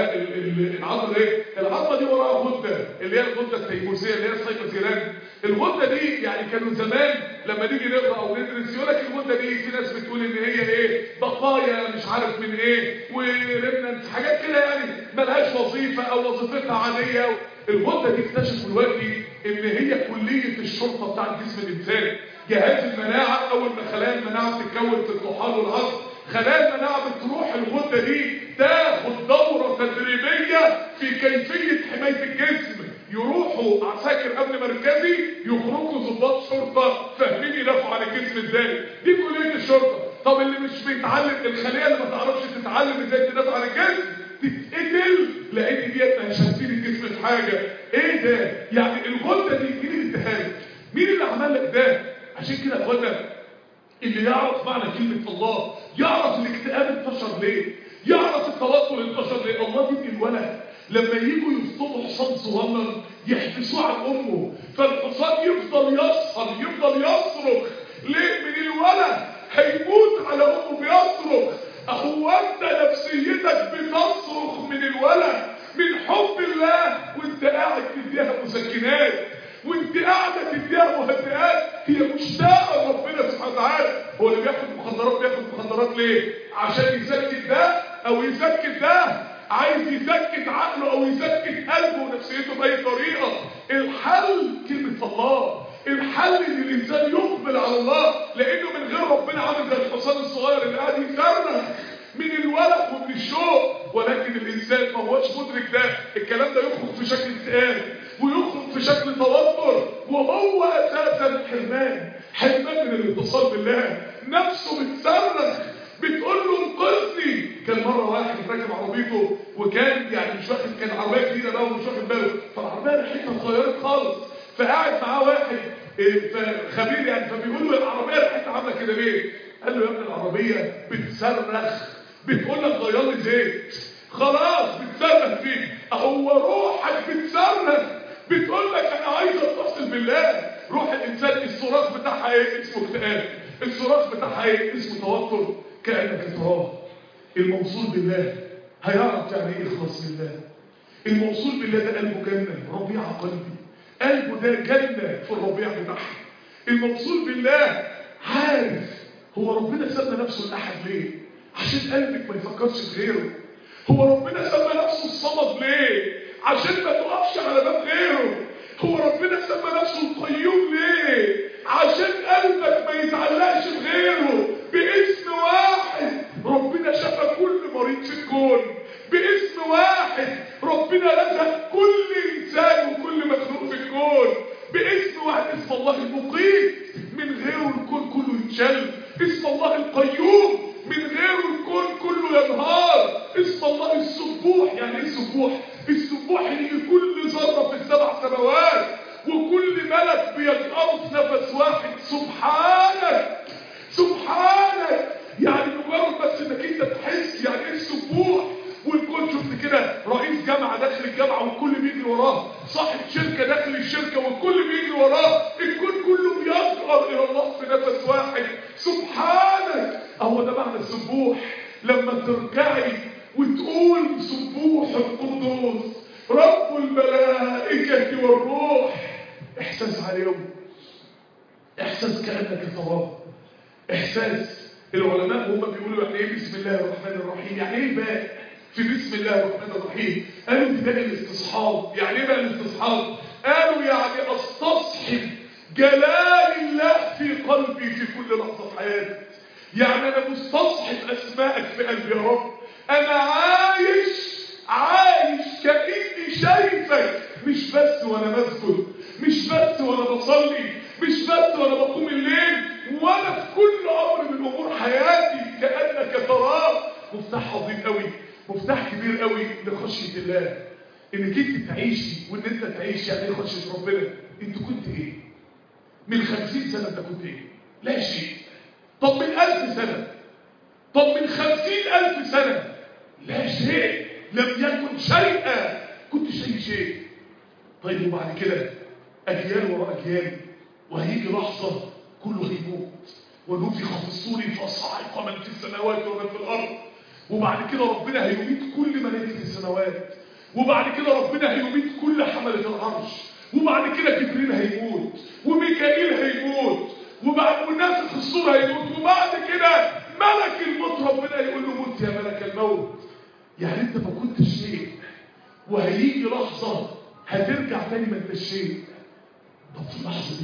العظمه دي، العظمه دي وراها غده اللي هي الغده التيموسيه اللي هي السايكوسيران. الغده دي يعني كانوا زمان لما نيجي نقرا او ندرس يقول لك الغده دي في ناس بتقول ان هي ايه بقايا مش عارف من ايه وريمننت حاجات كده يعني ملهاش وظيفه او وظيفتها عاديه. الغده دي اكتشفوا دلوقتي ان هي كليه الشرطه بتاعت جسم الانسان. جهاز المناعه اول ما خلايا المناعه بتتكون في الطحال والعظم، خلايا المناعه بتروح الغده دي تاخد دوره تدريبيه في كيفيه حمايه الجسم. يروحوا عساكر امن مركزي، يخرجوا ضباط شرطه فاهمين يدافعوا عن الجسم ازاي. دي كليه الشرطه. طب اللي مش بيتعلم، الخليه اللي ما تعرفش تتعلم ازاي تدافع عن الجسم تتقتل، لان ديت مش هتفيد الجسم في حاجه. ايه ده؟ يعني الغده دي مين اللي اداها لك؟ مين اللي عمل لك ده؟ عشان كده يا اخوانا اللي يعرف معنى كلمه الله يعرف الاكتئاب انتشر ليه، يعرف التوتر انتشر ليه. الله دي الولد لما يجوا يفطموا حصان صغنن يحبسوه عن امه، فالحصان يفضل يصهر يفضل يصرخ ليه؟ من الولد هيموت على امه بيصرخ. هو انت نفسيتك بتصرخ من الولد من حب الله وانت قاعد تديها مسكنات وانت قاعده تديها مهدئات، هي مشتاقه لربنا سبحانه وتعالى. هو اللي بياخد مخدرات بياخد مخدرات ليه؟ عشان يسكت ده او يسكت ده، عايز يسكت عقله او يسكت قلبه ونفسيته باي طريقه. الحل كلمه الله، الحل ان الانسان يقبل على الله، لانه من غير ربنا عامل زي الحصان الصغير اللي قاعد يصرخ من الولد ومن الشوق، ولكن الانسان ما هوش مدرك ده. الكلام ده يخرج في شكل اكتئاب ويخرج في شكل توتر، وهو اساسا حرمان من الاتصال بالله. نفسه بتصرخ بتقول له انقذني. كان مره واحد راكب عربيته وكان يعني مش واخد، كان عربيه جديده بقى ومش واخد باله، فالعربيه ريحتها اتغيرت خالص. فقاعد معاه واحد خبير يعني، فبيقول له العربيه ريحتها عامله كده ليه؟ قال له يا ابني العربيه بتصرخ بتقول لك غير لي زيت. خلاص بتصرخ فيك، هو روحك بتصرخ بتقول لك انا عايز اتصل بالله. روح الانسان الصراخ بتاعها ايه؟ اسمه اكتئاب. الصراخ بتاعها ايه؟ اسمه توتر. كانك تراه. الموصول بالله هيعرف يعني ايه يخلص بالله. الموصول بالله ده قلبه جنه، ربيع قلبي. قلبه ده جنه في الربيع بتاعها. الموصول بالله عارف هو ربنا سمى نفسه الاحد ليه؟ عشان قلبك ما يفكرش في غيره. هو ربنا سمى نفسه الصمد ليه؟ عشان ما تقفش على باب غيره. هو ربنا سمى نفسه القيوم ليه؟ عشان قلبك ما يتعلقش بغيره. باسم واحد ربنا شفى كل مريض في الكون، باسم واحد ربنا رزق كل اسم الله المقيت من غيره الكون كله يتشل. اسم الله القيوم من غيره الكون كله ينهار. اسم الله السبوح. يعني ايه السبوح؟ السبوح اللي كل ذره في السبع سماوات وكل ملك بيجأروا في نفس واحد. سبحانك سبحانك. يعني مجرد بس انك انت تحس يعني ايه السبوح. والكل شفت كده رئيس جامعه داخل الجامعه والكل بيجري وراه، صاحب شركه داخل الشركه والكل بيجري وراه، الكل كله بيجأر الى الله في نفس واحد. سبحانك. هو ده معنى السبوح. لما تركعي وتقول سبوح القدوس رب الملائكه والروح، احساس عليهم، احساس كانك تراه، احساس. العلماء هم بيقولوا يعني ايه بسم الله الرحمن الرحيم؟ يعني ايه باء في بسم الله الرحمن الرحيم؟ قالوا دي باء الاستصحاب. يعني ايه باء الاستصحاب؟ قالوا يعني استصحب جلال الله في قلبي في كل لحظه في حياتي. يعني انا مستصحب اسمائك في قلبي يا رب. انا عايش كأني شايفك، مش بس وانا بسجد، مش بس وانا بصلي، مش بس وانا بقوم الليل، وانا في كل امر من امور حياتي كأنك تراه. مفتاح عظيم قوي، مفتاح كبير قوي لخشية الله. انك انت تعيشي وان انت تعيش. يعني ايه خشية ربنا؟ انت كنت ايه من 50 سنة؟ انت كنت ايه؟ لا شيء. طب من 1000 سنة؟ طب من 50,000 سنة؟ لا شيء، لم يكن شيئا، كنت شيء. طيب وبعد كده اجيال وراء اجيال، وهيجي لحظة كله هيموت، ونفخ في الصور فصعق من في السماوات ومن في الارض. وبعد كده ربنا هيميت كل ملائكة السماوات، وبعد كده ربنا هيميت كل حملة العرش، وبعد كده جبريل هيموت، وميكائيل هيموت، ونافخ الصور هيموت، وبعد كده ملك الموت ربنا يقول له موت يا ملك الموت. يعني انت ما كنتش شيء، وهيجي لحظة هترجع تاني ما انتش شيء. طب في اللحظة دي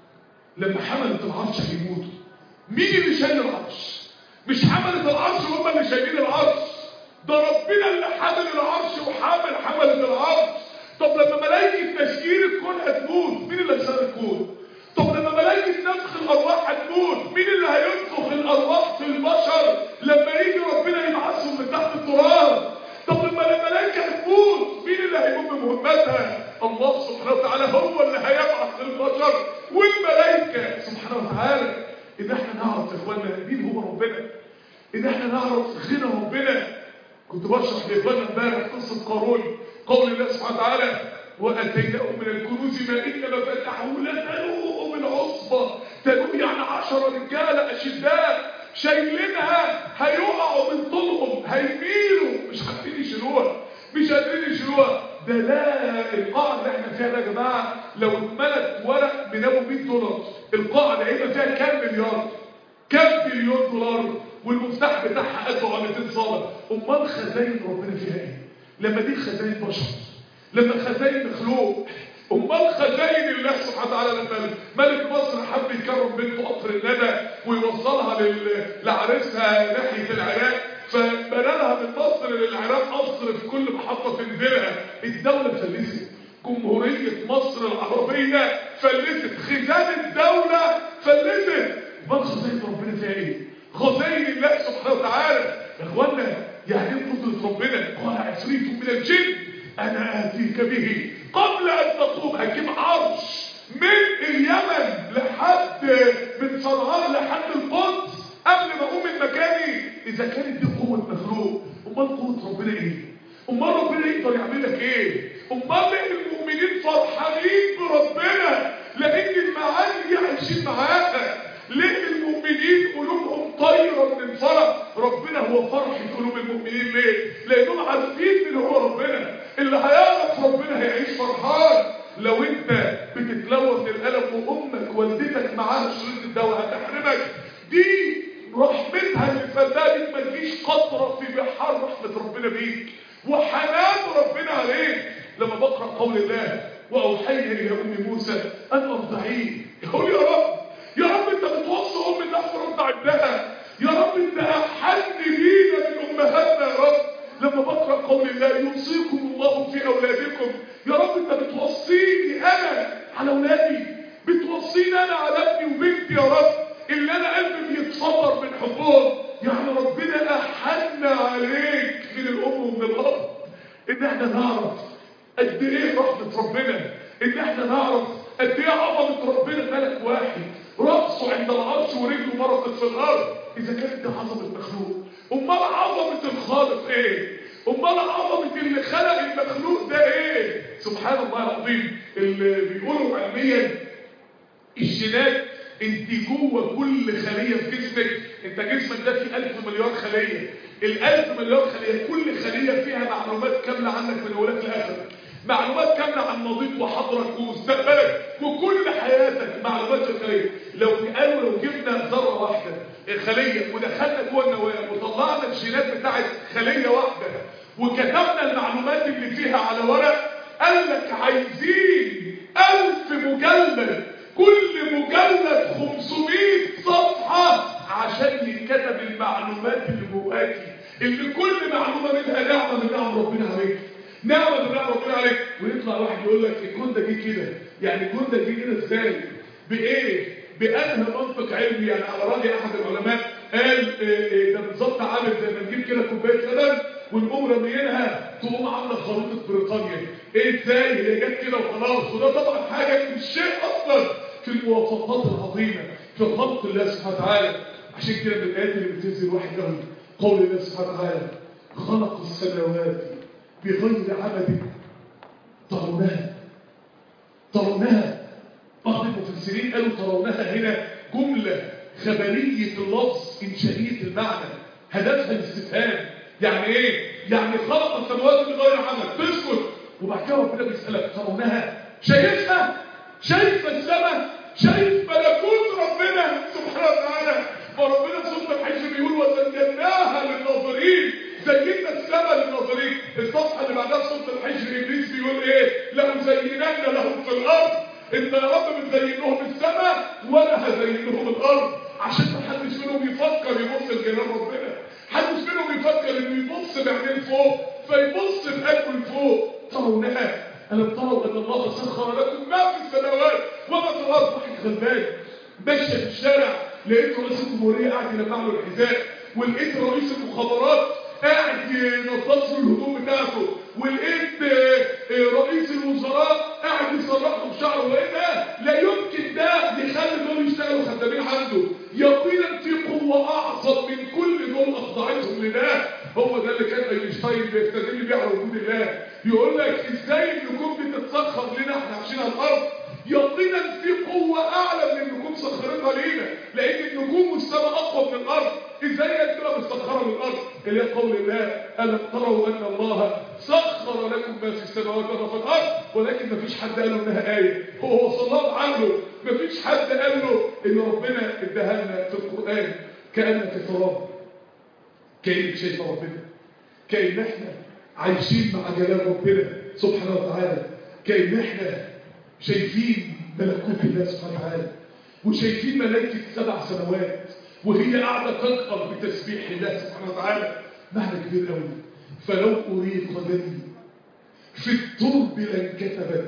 لما حملة العرش هيموتوا، مين اللي شايل العرش؟ مش حملة العرش هم اللي شايلين العرش، ده ربنا اللي حامل العرش وحامل حملة العرش. طب لما ملائكة تشكيل الكون هتموت، مين اللي هيشيل الكون؟ طب لما ملائكة نفخ الأرواح هتموت، مين اللي هينفخ الأرواح في البشر لما يجي ربنا يبعثهم من تحت التراب؟ طب لما الملائكة هتموت، مين اللي هيقوم بمهمتها؟ الله سبحانه وتعالى هو اللي هيبعث البشر والملائكة سبحانه وتعالى. إن احنا نعرف يا إخواننا مين هو ربنا، إن احنا نعرف غنى ربنا. كنت بشرح لإخواننا امبارح قصة قارون، قول الله سبحانه وتعالى وآتيناه من الكنوز ما إن مفاتحه لتنوء بالعصبة. تنوء يعني 10 رجالة أشداء شايلينها، هيقعوا من طولهم، هيميلوا، مش عارفين يشيلوها، مش قادرين يشيلوها. ده لا، القاعة اللي احنا فيها ده يا جماعة لو اتملت ورق بنابو $100، القاعة اللي هيبقى فيها كام مليار؟ كام بليون دولار؟ والمفتاح بتاعها قد 200 صالة. امال خزاين ربنا فيها ايه؟ لما دي خزاين بشر، لما خزاين مخلوق، امال خزاين الله سبحانه وتعالى. لما ملك مصر حب يكرم بنته قطر الندى ويوصلها لعريسها ناحيه العراق، فبنى لها من مصر للعراق قصر في كل محطه تنزلها. الدوله فلست، جمهوريه مصر العربيه فلست، خزان الدوله فلست. امال خزاين ربنا فيها ايه؟ خزاين الله سبحانه وتعالى. يا اخوانا يعني ايه قدره ربنا؟ قال عفريت من الجن انا اتيك به قبل ان تقوم. هجيب عرش من اليمن لحد من صنعاء لحد القدس قبل ما اقوم من مكاني. اذا كانت دي قوه مخلوق، امال قوه ربنا ايه؟ امال ربنا يقدر يعمل لك ايه؟ امال المؤمنين فرحانين بربنا لان المعاني دي عايشين معاها. ليه المؤمنين قلوبهم طايره من الفرح؟ ربنا هو فرح قلوب المؤمنين. ليه؟ لانهم عارفين ان هو ربنا. اللي هيعرف ربنا هيعيش فرحان. لو انت بتتلوى من الالم وامك والدتك معاها شريط الدواء هتحرمك، دي رحمتها اللي فداك ما تجيش قطره في بحار رحمه ربنا بيك وحنان ربنا عليك. لما بقرا قول الله واوحينا الى ام موسى ان ارضعيه، يقول يا رب، يا رب انت بتوصي ام الناس ترضع ابنها، يا رب انت احن بينا من امهاتنا يا رب. لما بقرا قول الله يوصيكم الله في اولادكم، يا رب انت بتوصيني انا على اولادي، بتوصيني يعني ربنا احن عليك من الام ومن الاب، ان احنا نعرف قد ايه رحمه ربنا، ان احنا نعرف قد ايه عظمه ربنا. ملك واحد راسه عند العرش ورجله مرقت في الارض. اذا كانت دي عظمه مخلوق، امال عظمه الخالق ايه؟ امال عظمه اللي خلق المخلوق ده ايه؟ سبحان الله العظيم. اللي بيقولوا علميا الجينات، انت جوه كل خليه في جسمك، انت جسمك ده فيه 1000 مليار خليه، ال1000 مليار خليه كل خليه فيها معلومات كامله عنك من اولك لاخر، معلومات كامله عن ماضيك وحاضرك ومستقبلك وكل حياتك، معلومات في الخليه. لو جبنا ذره واحده خليه ودخلنا جوه النواه وطلعنا الجينات بتاعت خليه واحده وكتبنا المعلومات اللي فيها على ورق، قال لك عايزين 1000 مجلد، كل مجلد 500 صفحة عشان يتكتب المعلومات اللي جواكي، اللي كل معلومة منها نعمة من نعم ربنا عليك، نعمة من نعم ربنا عليك. ويطلع واحد يقول لك الكون ده جه كده، يعني الكون ده جه كده ازاي؟ بإيه؟ بأنهى منطق علمي؟ يعني على رأي أحد العلماء قال ده بالظبط عامل زي ما نجيب كده كوباية لبن ونقوم راميينها تقوم عامله خريطه بريطانيا. ايه ازاي؟ هي جت كده وخلاص. وده طبعا حاجه مش شيء اصلا في المواصفات العظيمه في خلق الله سبحانه وتعالى. عشان كده من الايات اللي بتنزل واحد قوي قول الله سبحانه وتعالى خلق السماوات بغير عمد ترونها. بعض المفسرين قالوا ترونها هنا جمله خبريه اللفظ انشائيه المعنى، هدفها الاستفهام. يعني ايه؟ يعني خلق السماوات بغير عمد، تسكت وبعد كده ربنا بيسالك ترونها؟ شايفها؟ شايف السماء؟ شايف ملكوت ربنا سبحانه وتعالى؟ فربنا في سوره الحج بيقول وزيناها للناظرين، زينا السماء للناظرين. الصفحه اللي بعدها في سوره الحج ابليس بيقول ايه؟ لأزينن لهم في الارض. انت يا رب بتزين لهم السماء وانا هزين لهم الارض، عشان ما حدش منهم يفكر يبص لجلال ربنا، حدش منهم يفكر انه يبص بعينين فوق فيبص بقلبه لفوق. ترونها ألم تروا أن الله سخر لكم ما في السماوات وما في الأرض. واحد غلبان ماشي في الشارع لقيت رئيس الجمهورية قاعد يلمع له الحذاء، ولقيت رئيس المخابرات قاعد ينظف له الهدوم بتاعته، ولقيت رئيس الوزراء قاعد يصلح له بشعره. وايه ده؟ لا يمكن ده يخلي دول يشتغلوا خدامين عنده. يقينا في قوه اعظم من كل دول اخضعتهم لله. هو ده اللي كان اينشتاين بيستدل بيه على وجود الله. يقول لك ازاي النجوم بتتسخر لنا احنا عايشين على الارض؟ يقينا في قوه اعلى من النجوم سخرتها لينا، لان النجوم والسماء اقوى من الارض. ازاي انت مسخره للارض؟ اللي هي قول الله الم تروا ان الله سخر لكم ما في السماوات وما في الارض. ولكن ما فيش حد قال له انها ايه، هو صلاه عنه. ما فيش حد قال له ان ربنا اداها لنا في القران كانك تراه، كانك شايف ربنا، كأن احنا عايشين مع جلال ربنا سبحانه وتعالى، كأن احنا شايفين ملكوت الله سبحانه وتعالى، وشايفين ملائكة 7 سماوات وهي قاعدة تنقر بتسبيح الله سبحانه وتعالى. معنى كبير قوي. فلو أريد قدمي في الترب لانكتبت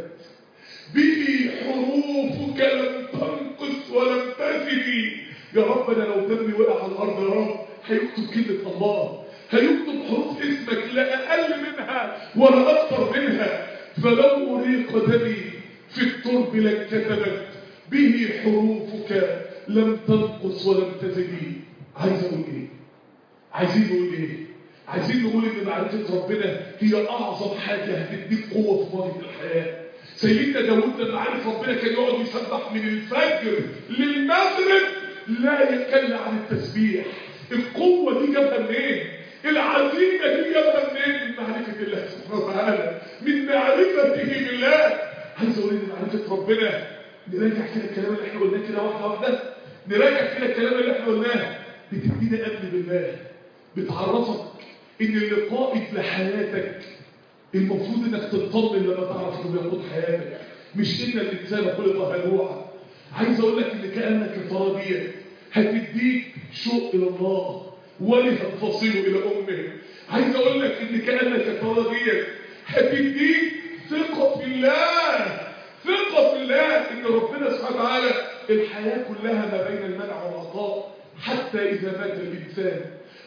به حروفك لم تنقص ولم تزدي. يا رب انا لو دمي وقع على الارض يا رب هيكتب كلمة الله، هيكتب حروف اسمك لا اقل منها ولا اكثر منها. فلو اريق دمي في الترب لانكتبت به حروفك لم تنقص ولم تزدي. عايز اقول ايه؟ عايزين نقول ايه؟ عايزين نقول ان معرفة ربنا هي اعظم حاجة هتديك قوة في مواجهة الحياة. سيدنا داود لما عرف ربنا كان يقعد يسبح من الفجر للمغرب لا يتكلم عن التسبيح. القوة دي جابها منين؟ العزيمة دي جابها منين؟ من معرفة الله سبحانه وتعالى، من معرفته بالله. عايز اقول ان معرفة ربنا، نراجع كده الكلام اللي احنا قلناه كده واحدة واحدة، نراجع كده الكلام اللي احنا قلناه. بتدينا امن بالله، بتعرفك ان اللقاء لحياتك المفروض انك تطمن لما تعرف انه بيقود حياتك، مش ان الانسان خلق هلوعا. عايز اقول لك ان كانك الطريقه دي هتديك شوق الى الله ولها تصل الى امه. عايز اقول لك ان كانك الطريقه دي هتديك ثقه في الله، ثقه في الله ان ربنا سبحانه وتعالى الحياه كلها ما بين المنع والعطاء. حتى اذا مات الانسان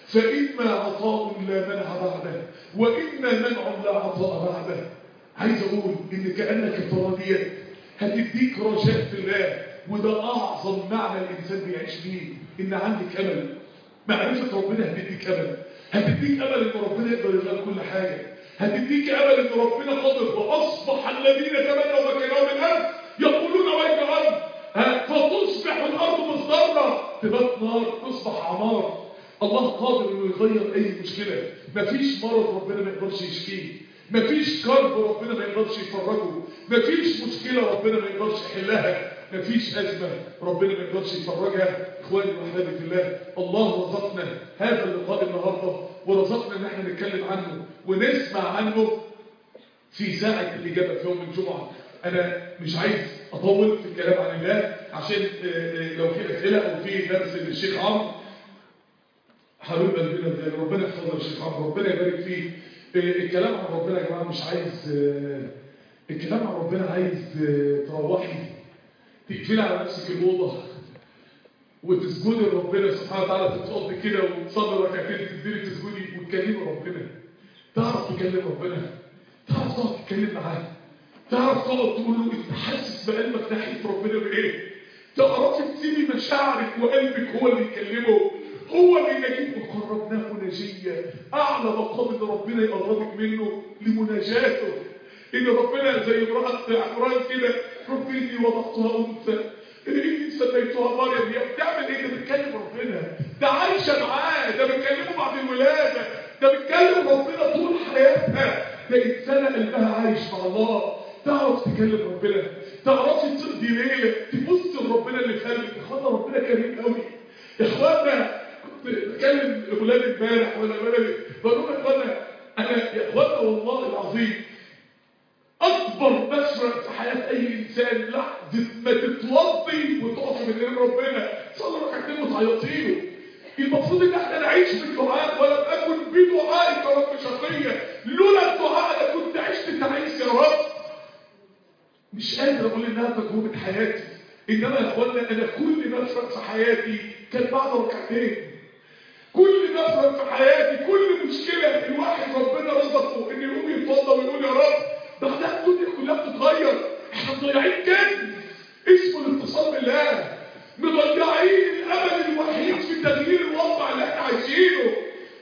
فإما عطاء لا منع بعده وإما منع لا عطاء بعده. عايز أقول إن كأنك الترانيات هتديك رجاء في الله، وده أعظم معنى الإنسان بيعيش بيه، إن عندك أمل. معرفة ربنا هتديك أمل، هتديك أمل إن ربنا يقدر يغير كل حاجة، هتديك أمل إن ربنا قادر. وأصبح الذين تمنوا مكانهم الأرض يقولون ويك الأرض فتصبح الأرض مصدرة، تبات نار تصبح عمار. الله قادر إنه يغير أي مشكلة. مفيش مرض ربنا ما يقدرش يشفيه، مفيش كرب ربنا ما يقدرش يفرجه، مفيش مشكلة ربنا ما يقدرش يحلها، مفيش أزمة ربنا ما يقدرش يفرجها. إخواني وأحبابي في الله، الله رزقنا هذا اللقاء النهارده، ورزقنا إن احنا نتكلم عنه ونسمع عنه في ساعة الإجابة في يوم الجمعة. أنا مش عايز أطول في الكلام عن الله، عشان لو في أسئلة أو في درس للشيخ عمرو حبيب قلبنا، ربنا يحفظه يا شيخ عمرو، ربنا يبارك فيه. الكلام عن ربنا يا جماعة مش عايز، الكلام عن ربنا عايز تروحي تقفلي على نفسك الأوضة وتسجدي لربنا سبحانه وتعالى، تتفضي كده وتصلي ركعتين، تنزلي تسجدي وتكلمي ربنا. تعرف تكلم ربنا، تعرف تقعد تتكلم معاه، تعرف تقعد تقول له انت حاسس بقلبك ناحيه ربنا بايه، تعرفي تسيبي مشاعرك وقلبك هو اللي يكلمه، هو اللي يناجيك. وقربناه نجيا، اعلى مقام ان ربنا يقربك منه لمناجاته، ان ربنا زي امراه عمران كده، ربي اني وضعتها انثى اني سميتها مريم. هي بتعمل ايه؟ ده بتكلم ربنا، ده عايشه معاه، ده بتكلمه بعد الولاده، ده بتكلم ربنا طول حياتها، ده انسانه قلبها عايش مع الله. تعرف تكلم ربنا، تعرفي تقضي ليله تبص لربنا اللي في قلبك. يا اخوانا ربنا كريم قوي يا اخوانا. كنت بكلم اولاد امبارح ولا بلدي بقول لهم يا اخوانا، انا يا اخوانا والله العظيم اكبر مشرق في حياه اي انسان لحظه ما تتوضي وتقفي من ايد ربنا صلي ركعتين وتعيطي له. المفروض ان احنا نعيش بالدعاء، ولم اكن بدعائك رب شقيا، لولا الدعاء انا كنت عشت تعيس يا رب. مش قادر اقول انها تجربه حياتي، انما يا اخوانا انا كل مفرق في حياتي كان بعد ركعتين. كل مفرق في حياتي، كل مشكله الواحد ربنا رزقه ان يقوم يتوضا ويقول يا رب، بعدها الدنيا كلها بتتغير. احنا مضيعين كنز اسمه الاتصال بالله، مضيعين الامل الوحيد في تغيير الواقع اللي احنا عايشينه.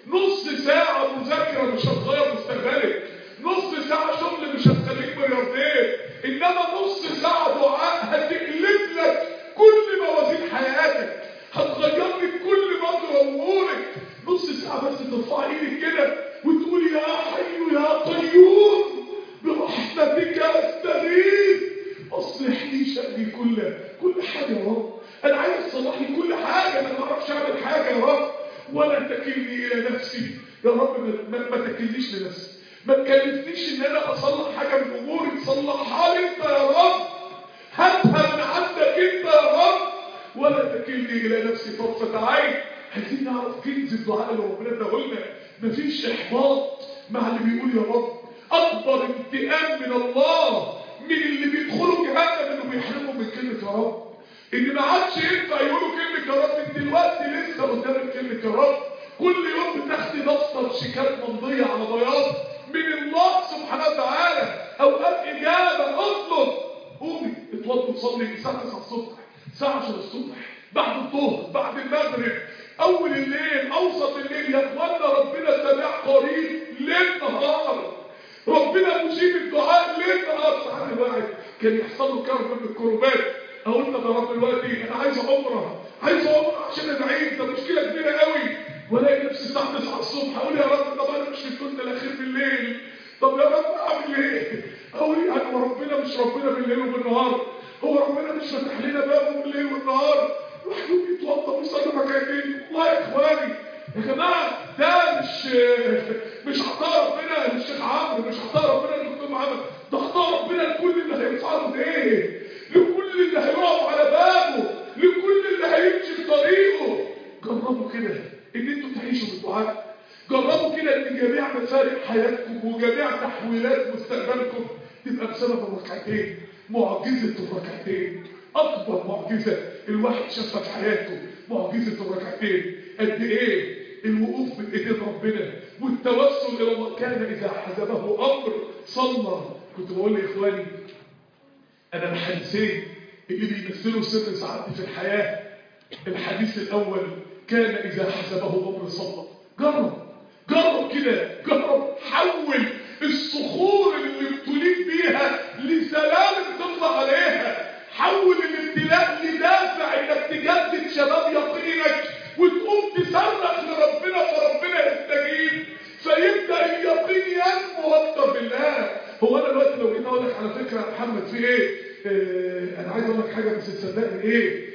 نص ساعه مذاكره مش هتغير مستقبلك، نص ساعه شغل مش هتخليك ملياردير، انما نص ساعه دعاء هتقلب لك كل موازين حياتك، هتغير لك كل مجرى امورك. نص ساعه بس ترفعي ايدك كده وتقولي يا حي يا قيوم برحمتك استغيث اصلح لي شأني كله. كل حاجه يا رب انا عايز تصلح لي كل حاجه، انا ما اعرفش اعمل حاجه يا رب، ولا تكلني الى نفسي يا رب. ما تكلنيش لنفسي، ما تكلفنيش ان انا اصلح حاجه من اموري، تصلحها لي انت يا رب، هاتها من عندك انت يا رب، ولا تكلني الى نفسي طرفه عين. عايزين نعرف كنز الدعاء اللي ربنا اداهولنا. مفيش احباط مع اللي بيقول يا رب. اكبر انتقام من الله من اللي بيدخلوا جهنم انه بيحرموا من كلمه يا رب، ان ما عادش ينفع يقولوا كلمه يا رب. انت دلوقتي لسه قدامك كلمه يا رب، كل يوم بتاخدي دفتر شيكات ممضيه على بياض من الله سبحانه وتعالى، اوقات اجابه. اطلب، قومي اتوضي وصلي الساعه 9 الصبح، الساعه 10 الصبح، بعد الظهر، بعد المغرب، اول الليل، اوسط الليل. يا اخوانا ربنا سميع قريب ليل نهار، ربنا مجيب الدعاء ليل نهار. ساعات الواحد كان يحصل له كرب من الكربات، اقول لك يا رب دلوقتي انا عايز عمره، عايز عمره عشان ادعيك، ده مشكله كبيره قوي، والاقي نفسي الساعه 9 الصبح اقول يا رب طب انا مش في الثلث الاخير بالليل، طب يا رب اعمل ايه؟ اقول يعني هو ربنا مش ربنا بالليل وبالنهار؟ هو ربنا مش فاتح لنا بابه بالليل والنهار؟ الواحد يتوضا ويصلي ركعتين. والله يا اخواني يا جماعه ده مش عطاء ربنا للشيخ عمرو، مش عطاء ربنا للدكتور محمد، ده عطاء ربنا لكل اللي هيصعد ايه، لكل اللي هيقف على بابه، لكل اللي هيمشي في طريقه. جربوا كده ان انتوا تعيشوا بالدعاء، جربوا كده ان جميع مسارح حياتكم وجميع تحويلات مستقبلكم تبقى بسبب الركعتين. معجزه الركعتين اكبر معجزه الواحد شافها في حياته، معجزه الركعتين. قد ايه الوقوف بين ايدين ربنا والتوسل الى الله. كان اذا حزبه امر صلى. كنت بقول لاخواني انا الحديثين اللي بيمثلوا سر سعادتي في الحياه. الحديث الاول كان اذا حزبه امر صلى. جرب كده، حول الصخور اللي ابتليت بيها لسلام تطلع عليها. حول الابتلاء لدافع انك تجدد شباب يقينك وتقوم تصرخ لربنا فربنا يستجيب، فيبدا اليقين ينمو اكتر بالله. هو انا دلوقتي لو جيت اقول لك على فكره يا محمد في ايه؟ انا عايز اقول لك حاجه بس تصدقني ايه؟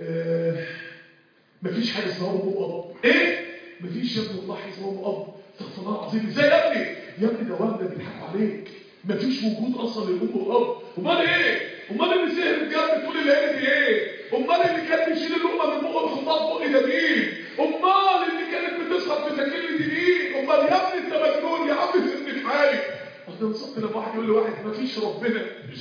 مفيش حاجه اسمها ام واب. ايه؟ مفيش يا ابني والله حاجه اسمها ام واب. استغفر الله العظيم. ازاي يا ابني؟ يا ابني ده والده بيضحكوا عليك. مفيش وجود اصلا للام والاب. امال ايه؟ امال اللي سهر الجنب طول الليل دي ايه؟ امال اللي كان بيشيل اللقمه من بقه ويحطها في بقي ده مين؟ امال اللي كانت بتسخط في سكينه دي مين؟ امال يا ابني انت مجنون يا عم سيبني في حالي. اصل انصت لما واحد يقول لواحد مفيش ربنا،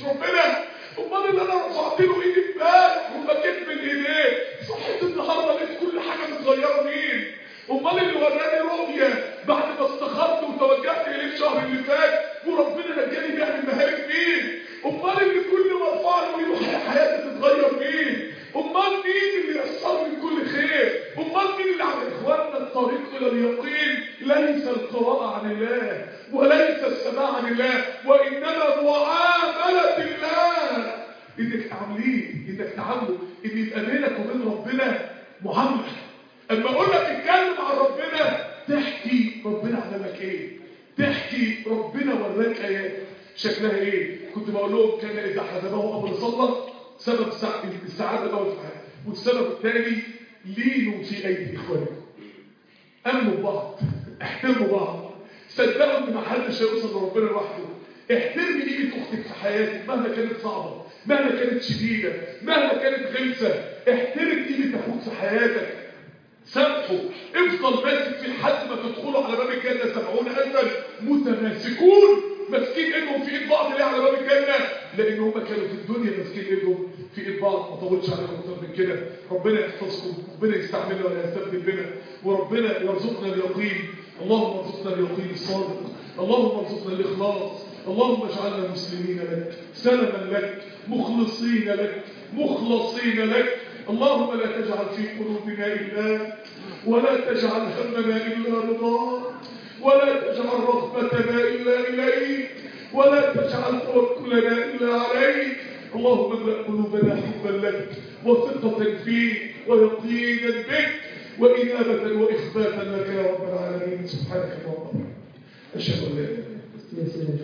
امال اللي انا رفعت له ايدي امبارح وبكيت من ايديه صحيت النهارده لقيت كل حاجه متغيره مين؟ امال اللي وراني رؤيه بعد ما استخرت وتوجهت اليه الشهر اللي فات وربنا نجاني بيها من مهارب مين؟ امال اللي كل ما ارفع له ايده حياتي تتغير مين؟ امال مين اللي يسر لي كل خير؟ امال مين اللي على اخواننا الطريق الى اليقين ليس القراءه عن الله وليس السماع عن الله وانما معامله الله. انك تعامليه، انك تعامله، ان يبقى بينك وبين ربنا معامله. اما اقول لك اتكلم عن ربنا تحكي ربنا عمل لك ايه، تحكي ربنا وراك ايات شكلها ايه. كنت بقول لهم كان اذا حزبه امر صلى. سبب السعاده الاول في الحياه، والسبب الثاني لينوا في ايدي اخوانكم. امنوا ببعض، احترموا بعض، صدقوا ان ما حدش هيوصل لربنا لوحده. احترمي قيمه اختك في حياتك مهما كانت صعبه، مهما كانت شديده، مهما كانت غلسه. احترم قيمه اخوك في حياتك. سامحوا، افضل ماسك في لحد ما تدخلوا على باب الجنه 70,000 متماسكون ماسكين ايدهم في ايد بعض. ليه على باب الجنه؟ لان هم كانوا في الدنيا ماسكين ايدهم في ايد بعض. ما طولش عليكم اكتر من كده. ربنا يحفظكم، ربنا يستعملنا ولا يستبدل بنا، وربنا يرزقنا اليقين. اللهم ارزقنا اليقين الصادق، اللهم ارزقنا الاخلاص، اللهم اجعلنا مسلمين لك، سلما لك، مخلصين لك، مخلصين لك. اللهم لا تجعل في قلوبنا إلا ولا تجعل همنا إلا رضاك، ولا تجعل رغبتنا إلا إليك، ولا تجعل توكلنا إلا عليك. اللهم املأ قلوبنا حبا لك وثقة فيك ويقينا بك وإنابة وإخباتا لك يا رب العالمين. سبحانك اللهم وبحمدك أشهد أن لا إله إلا أنت.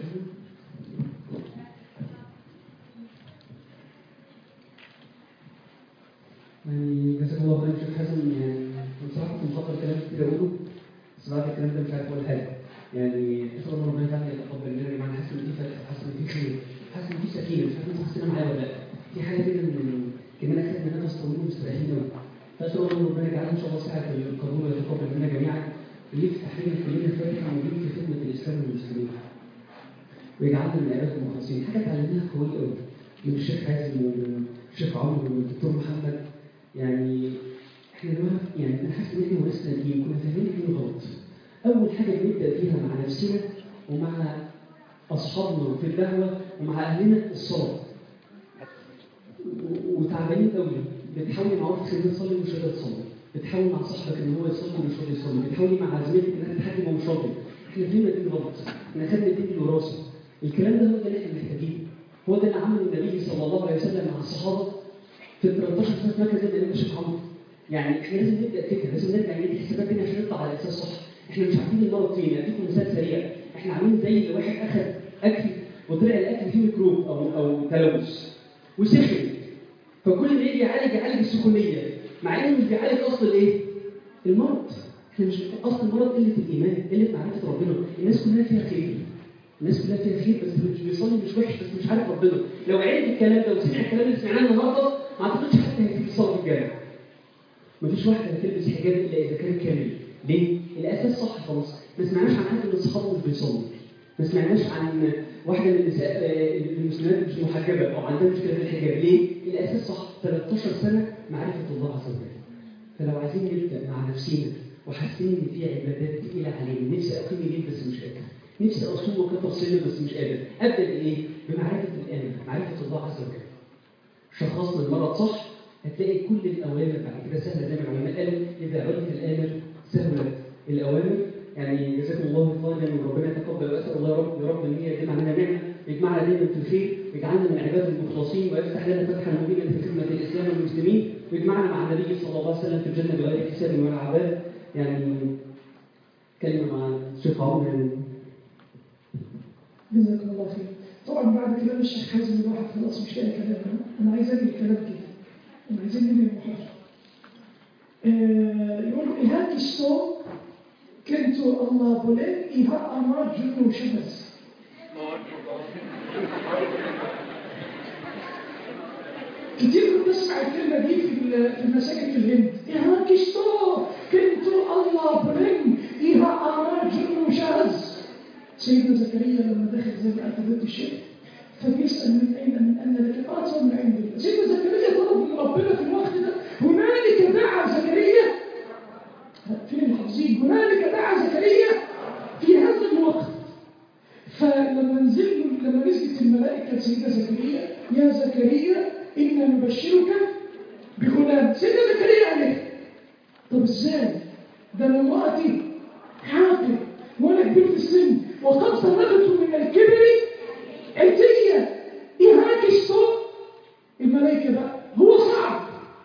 يعني جزاك الله خير شيخ حسن. يعني بصراحه كنت مفكر كلام كتير اقوله بس بعد الكلام ده مش عارف اقول حاجه. يعني اسال الله ربنا تعالى يتقبل مننا يا جماعه. حاسس ان في فتح، حاسس ان في خير، حاسس ان في سكينه. مش عارف انتوا حاسين معايا ولا لا. في حاجه كده من كاننا خدنا نفس طويل ومستريحين قوي. فاسال الله ربنا يجعلنا ان شاء الله ساعه القبول ويتقبل منا جميعا ويفتح لنا كلنا فتح موجود في خدمه الاسلام والمسلمين ويجعلنا من عباده المخلصين. حاجه اتعلمناها قويه قوي من الشيخ حازم ومن الشيخ عمرو ومن الدكتور محمد. يعني احنا يعني انا حاسس ان احنا ورثنا الدين كنا فاهمين الدين غلط. اول حاجه بنبدا فيها مع نفسنا ومع اصحابنا في الدعوه ومع اهلنا الصلاه. وتعبانين قوي. بتحاولي مع واحد انها تصلي ومش قادره تصلي، بتحاول مع صاحبك ان هو يصلي ومش راضي يصلي، بتحاولي مع زميلك انها تحجب ومش راضي. احنا فهمنا الدين غلط، احنا خدنا الدين الوراثه. الكلام ده هو ده اللي احنا محتاجينه، هو ده اللي عمله النبي صلى الله عليه وسلم مع الصحابه في 13 سنه في مكه زي ما قال الشيخ عمرو. يعني احنا لازم نبدا كده، لازم نرجع نعيد الحسابات دي عشان نطلع على اساس صح. احنا مش عارفين المرض فين. اديكم مثال سريع. احنا عاملين زي اللي واحد اخذ اكل وطلع الاكل فيه ميكروب او تلوث وسخن، فكل ما يجي يعالج السخونيه مع انه مش بيعالج اصل الايه؟ المرض. احنا مش اصل المرض قله الايمان، قله معرفه ربنا. الناس كلها فيها خير، الناس كلها فيها خير بس مش بيصلي، مش وحش بس مش عارف ربنا. لو عرف الكلام ده وسمع الكلام اللي سمعناه النهارده ما اعتقدش حتى هيجيب الصلاه في الجامع. مفيش واحده هتلبس حجاب الا اذا كان كامل. ليه؟ الاساس صح خلاص. ما سمعناش عن حد من اصحابه مش بيصلي، ما سمعناش عن واحده من النساء المسلمات مش محجبه او عندها مشكله في الحجاب. ليه؟ الاساس صح. 13 سنه معرفه الله عز وجل. فلو عايزين نبدا مع نفسينا وحاسين ان في عبادات تقيله علينا، نفسي اقيم الليل بس مش قادر، نفسي اصوم وكفر صيام بس مش قادر. ابدا بايه؟ بمعرفه الامر، معرفه الله عز وجل. شخصنا المرض صح، هتلاقي كل الاوامر بعد كده سهله، زي ما العلماء قالوا اذا عرف الامر سهلت الاوامر. يعني جزاكم الله خيرا وربنا يتقبل، واسال الله يا رب ان هي يجمع لنا نعمه، يجمعنا دايما في الخير، يجعلنا من عباد المخلصين، ويفتح لنا فتحا مبينا في خدمه الاسلام والمسلمين، ويجمعنا مع النبي صلى الله عليه وسلم في الجنه بغير حساب ولا عذاب. يعني كلمه مع الشيخ عمر. جزاكم الله خير. طبعا بعد كلام الشيخ حازم الواحد خلاص مش لاقي كلام، انا عايز انهي الكلام كده، انا عايزين ننهي المحاضره. يقول إيهاك الصوم كنتو الله بولين إيها أمار جنو شمس. كتير بنسمع الكلمة دي في المساجد في الهند. إيهاك الصوم كنتو الله بولين إيها أمار جنو شمس. سيدنا زكريا لما دخل زي ما قال الشيخ فبيسأل من أين من أن لك؟ قال صوم من عند الله. سيدنا زكريا طلب من ربنا في الوقت ده. هنالك دعا زكريا، فين الحفظين؟ هنالك دعا زكريا في هذا الوقت. فلما نزلت الملائكة سيدنا زكريا، يا زكريا إنا نبشرك بغلام. سيدنا زكريا قال ايه؟ طب ازاي؟ ده انا امرأتي حاقد وانا كبير في السن وقد بلغت من الكبر عتية. إيهاك الصوم الملائكة بقى هو صعب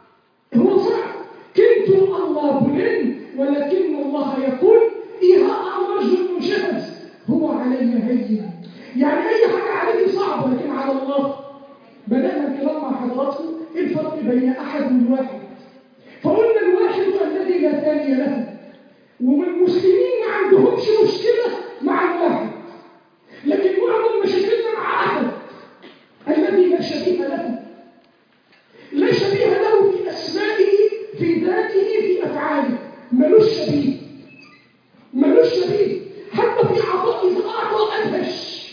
كنت الله بلين، ولكن الله يقول إيها رجل شمس هو علي هين. يعني أي حاجة عليك صعبة، لكن على الله. بدأنا الكلام مع حضراتكم الفرق بين أحد والواحد، فقلنا الواحد الذي لا ثاني له، ومن المسلمين ما عندهمش مشكلة مع الواحد، لكن معظم مشاكلنا مع أحد الذي لا شبيه له، لا شبيه له في أسمائه، في ذاته، في أفعاله، ملوش شبيه حتى في عطاء إذا أعطى أدهش،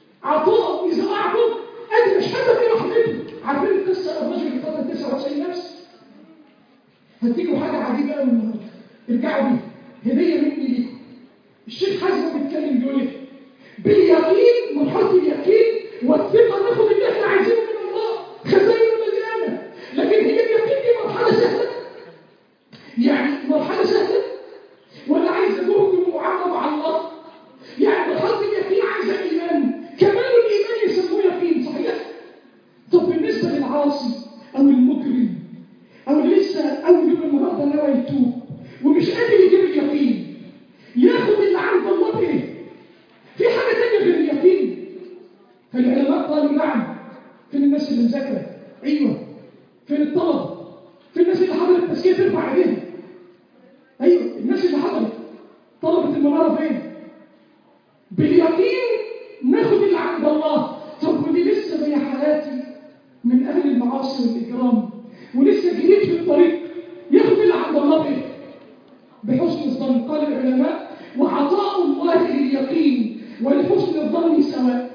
حتى في رحمته. عارفين القصة الرجل اللي قتل 99 نفس؟ هديكم حاجة عجيبة قوي النهارده، ارجعوا بيها هدية مني ليكم. الشيخ حازم بيتكلم بيقول ايه؟ باليقين، مرحلة اليقين والثقة ناخد اللي احنا عايزينه من الله، خزائنه مليانة. لكن هي اليقين دي مرحلة سهلة؟ يعني مرحلة سهلة؟ ولا عايزة جهد ومعاملة مع الله؟ يعني مرحلة اليقين عايزة إيمان، كمال الإيمان يسموه يقين، صحيح؟ طب بالنسبة للعاصي أو المجرم أو اللي لسه أول يوم النهارده ناوي يتوب ومش قادر يجيب اليقين، ياخد اللي عند الله بإيه؟ في حاجة تانية غير اليقين؟ فالعلماء قالوا نعم. فين الناس اللي مذاكرة؟ أيوه. فين الطلبة؟ فين الناس اللي حضرت التزكية ترفع ايديها؟ أيوه، الناس اللي حضرت طلبة المنارة فين؟ باليقين ناخد اللي عند الله. طب ودي لسه زي حالاتي من أهل المعاصي والإجرام ولسه جديد في الطريق، ياخد اللي عند الله بإيه؟ بحسن الظن. قال العلماء وعطاء الله لليقين ولحسن الظن سواء.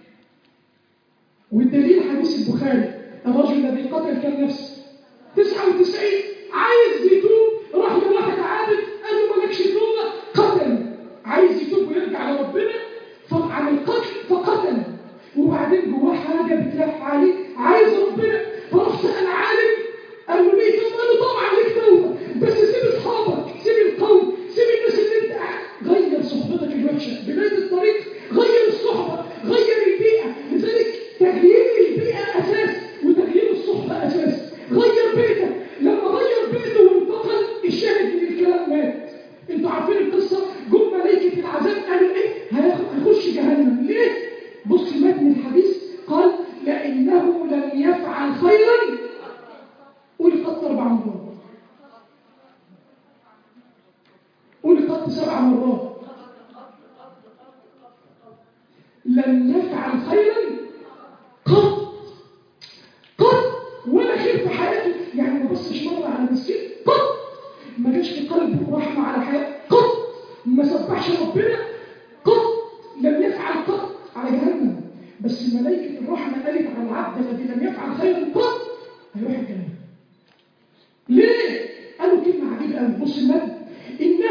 والدليل حديث البخاري، الرجل الذي قتل كم نفس؟ 99. عايز يتوب، راح لواحد عابد قال له مالكش توبه، قتل. عايز يتوب ويرجع لربنا عن القتل فقتل، وبعدين جواه حاجه بتلف عليه عايز ربنا، فراح سال عالم قال له ليه توبه؟ قال له طبعا ليك توبه، بس سيب اصحابك، سيب القوم، سيب الناس اللي انت غير صحبتك الوحشه. بدايه الطريق غير الصحبه، غير البيئه. لذلك تغيير البيئه اساس وتغيير الصحبه اساس. غير بيتك. لما غير بيته وانتقل، الشاهد من الكلام مات. انتوا عارفين القصه؟ جم ملائكه العذاب قالوا ايه؟ هيخش جهنم. ليه؟ بص متن الحديث قال لانه لم يفعل خيرا. قول قط 4 مرات، قول قط 7 مرات. لم يفعل خيرا قط ولا خير في حياته. يعني ما بصش مره على مسكين قط، ما جاش في قلبه رحمه على حياته قط، ما سبحش ربنا قط، لم يفعل قط، على جهنم. بس ملائكه الرحمه قالت على العبد الذي لم يفعل خيرا قط هيروح الجنه. ليه؟ قالوا كلمه عجيبه قوي. بص المد انه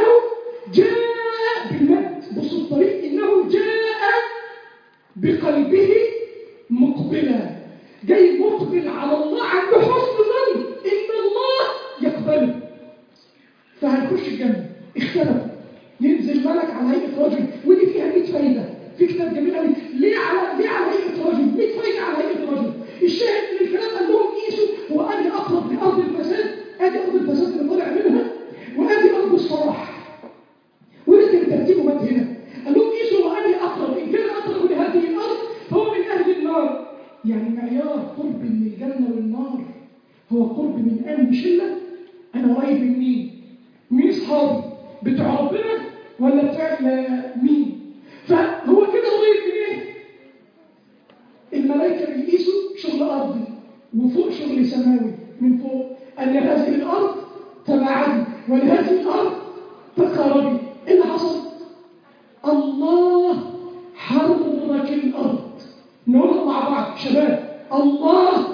عند حسن ظن ان الله يقبله فهنخش الجنه. اختلف ينزل ملك على هيئه رجل، ودي فيها 100 فايده في كتاب جميل قوي. ليه على هيئه رجل؟ 100 فايده على هيئه رجل. الشاهد من الكلام قال لهم قيسوا هو انهي اقرب لارض الفساد. ادي ارض الفساد اللي طالع منها، وادي ارض الصلاح، وده كان ترتيبه مات هنا. قال لهم قيسوا هو انهي اقرب، ان كان اقرب لهذه الارض فهو من اهل النار. يعني معيار قرب من الجنه والنار هو قرب من انهي شله. انا قريب من مين؟ مين اصحابي؟ بتوع ربنا ولا بتوع مين؟ فهو كده قريب من ايه؟ الملائكه بيقيسوا شغل ارضي وفوق شغل سماوي. من فوق ان هذه الارض تباعدي ولهذه الارض تقاربي. ايه اللي حصل؟ الله حرك الارض. نقولها مع بعض شباب. الله،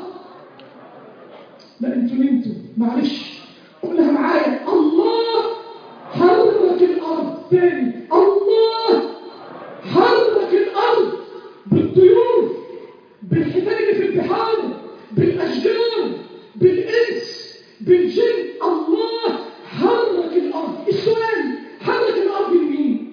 لا انتوا نمتوا معلش، قولها معايا. الله حرك الارض. تاني، الله حرك الارض بالطيور، بالحيتان اللي في البحار، بالاشجار، بالانس، بالجن. الله حرك الارض. السؤال، حرك الارض لمين؟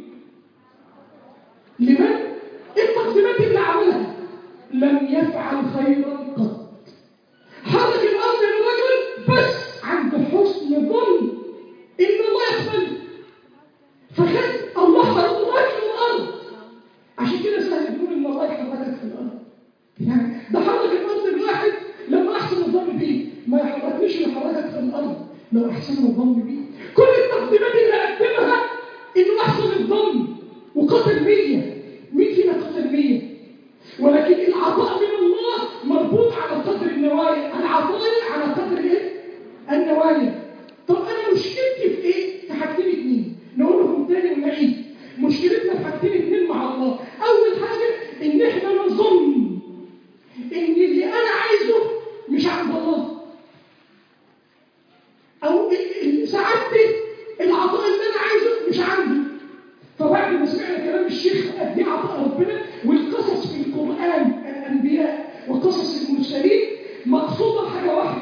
لمن؟ التقديمات اللي عملها لم يفعل خيرا قط. حرك الارض للرجل بس عند حسن ظن ان الله يقبل، فخد الله حرك الارض. عشان كده سهل يقول ان الله يحركك في الارض. يعني ده حرك الارض الواحد لما احسن الظن بيه، ما يحركنيش يحركك في الارض لو احسن الظن بيه. كل التقديمات اللي قدمها انه احسن الظن وقتل 100. مين فينا قتل 100؟ ولكن العطاء من الله مربوط على قدر النوايا. العطايا على قدر ايه؟ النوايا. طب انا مشكلتي في ايه؟ في حاجتين اتنين نقولهم تاني ونعيد. مشكلتنا في حاجتين اتنين مع الله. اول حاجه ان احنا نظن ان اللي انا عايزه مش عند الله، او سعادتي العطاء اللي انا عايزه مش عندي. فبعد ما سمعنا كلام الشيخ قد ايه عطاء ربنا والقصص في القران، الانبياء وقصص المرسلين، مقصوده حاجه واحده: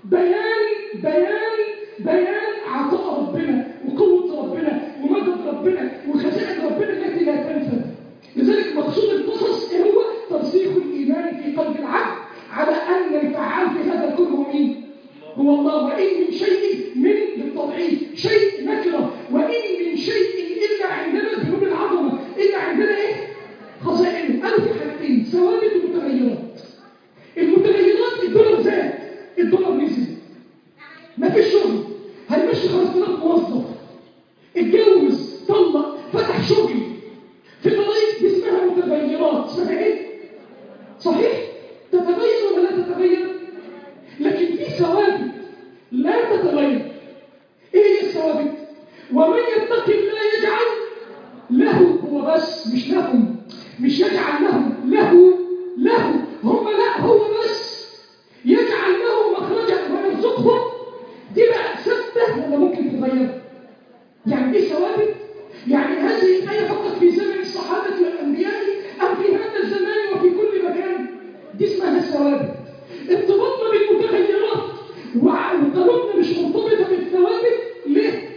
بيان عطاء ربنا وقوه ربنا ومدد ربنا وخزائن ربنا التي لا تنفذ. لذلك مقصود القصص ايه هو؟ ترسيخ الايمان في قلب العبد على ان الفعال في هذا الكون هو مين؟ هو الله. وان من شيء من للتضعيف، شيء نكره، وان من شيء الا عندنا ذنوب العظمه، الا عندنا ايه؟ خزائن. قالوا في حاجتين: ثوابت ومتغيرات. المتغيرات الدولار زاد، الدولار نزل، ما فيش شغل، هيمشي 5000 موظف، اتجوز، طلق، فتح شغل في طريق. دي اسمها متغيرات. اسمها ايه؟ صحيح؟ تتغير ولا لا تتغير؟ لكن في ثوابت لا تتغير. ايه هي الثوابت؟ ومن يتق الله يجعل له، هو بس مش لهم، مش يجعل لهم هم، لا هو بس يجعل له مخرجا ويرزقهم. دي بقى ثابته ولا ممكن تتغير؟ يعني ايه ثوابت؟ يعني هذه الآية فقط في زمن الصحابة والأنبياء أم في هذا الزمان وفي كل مكان؟ دي اسمها الثوابت. ارتبطنا بالمتغيرات وقلوبنا مش مرتبطة بالثوابت. ليه؟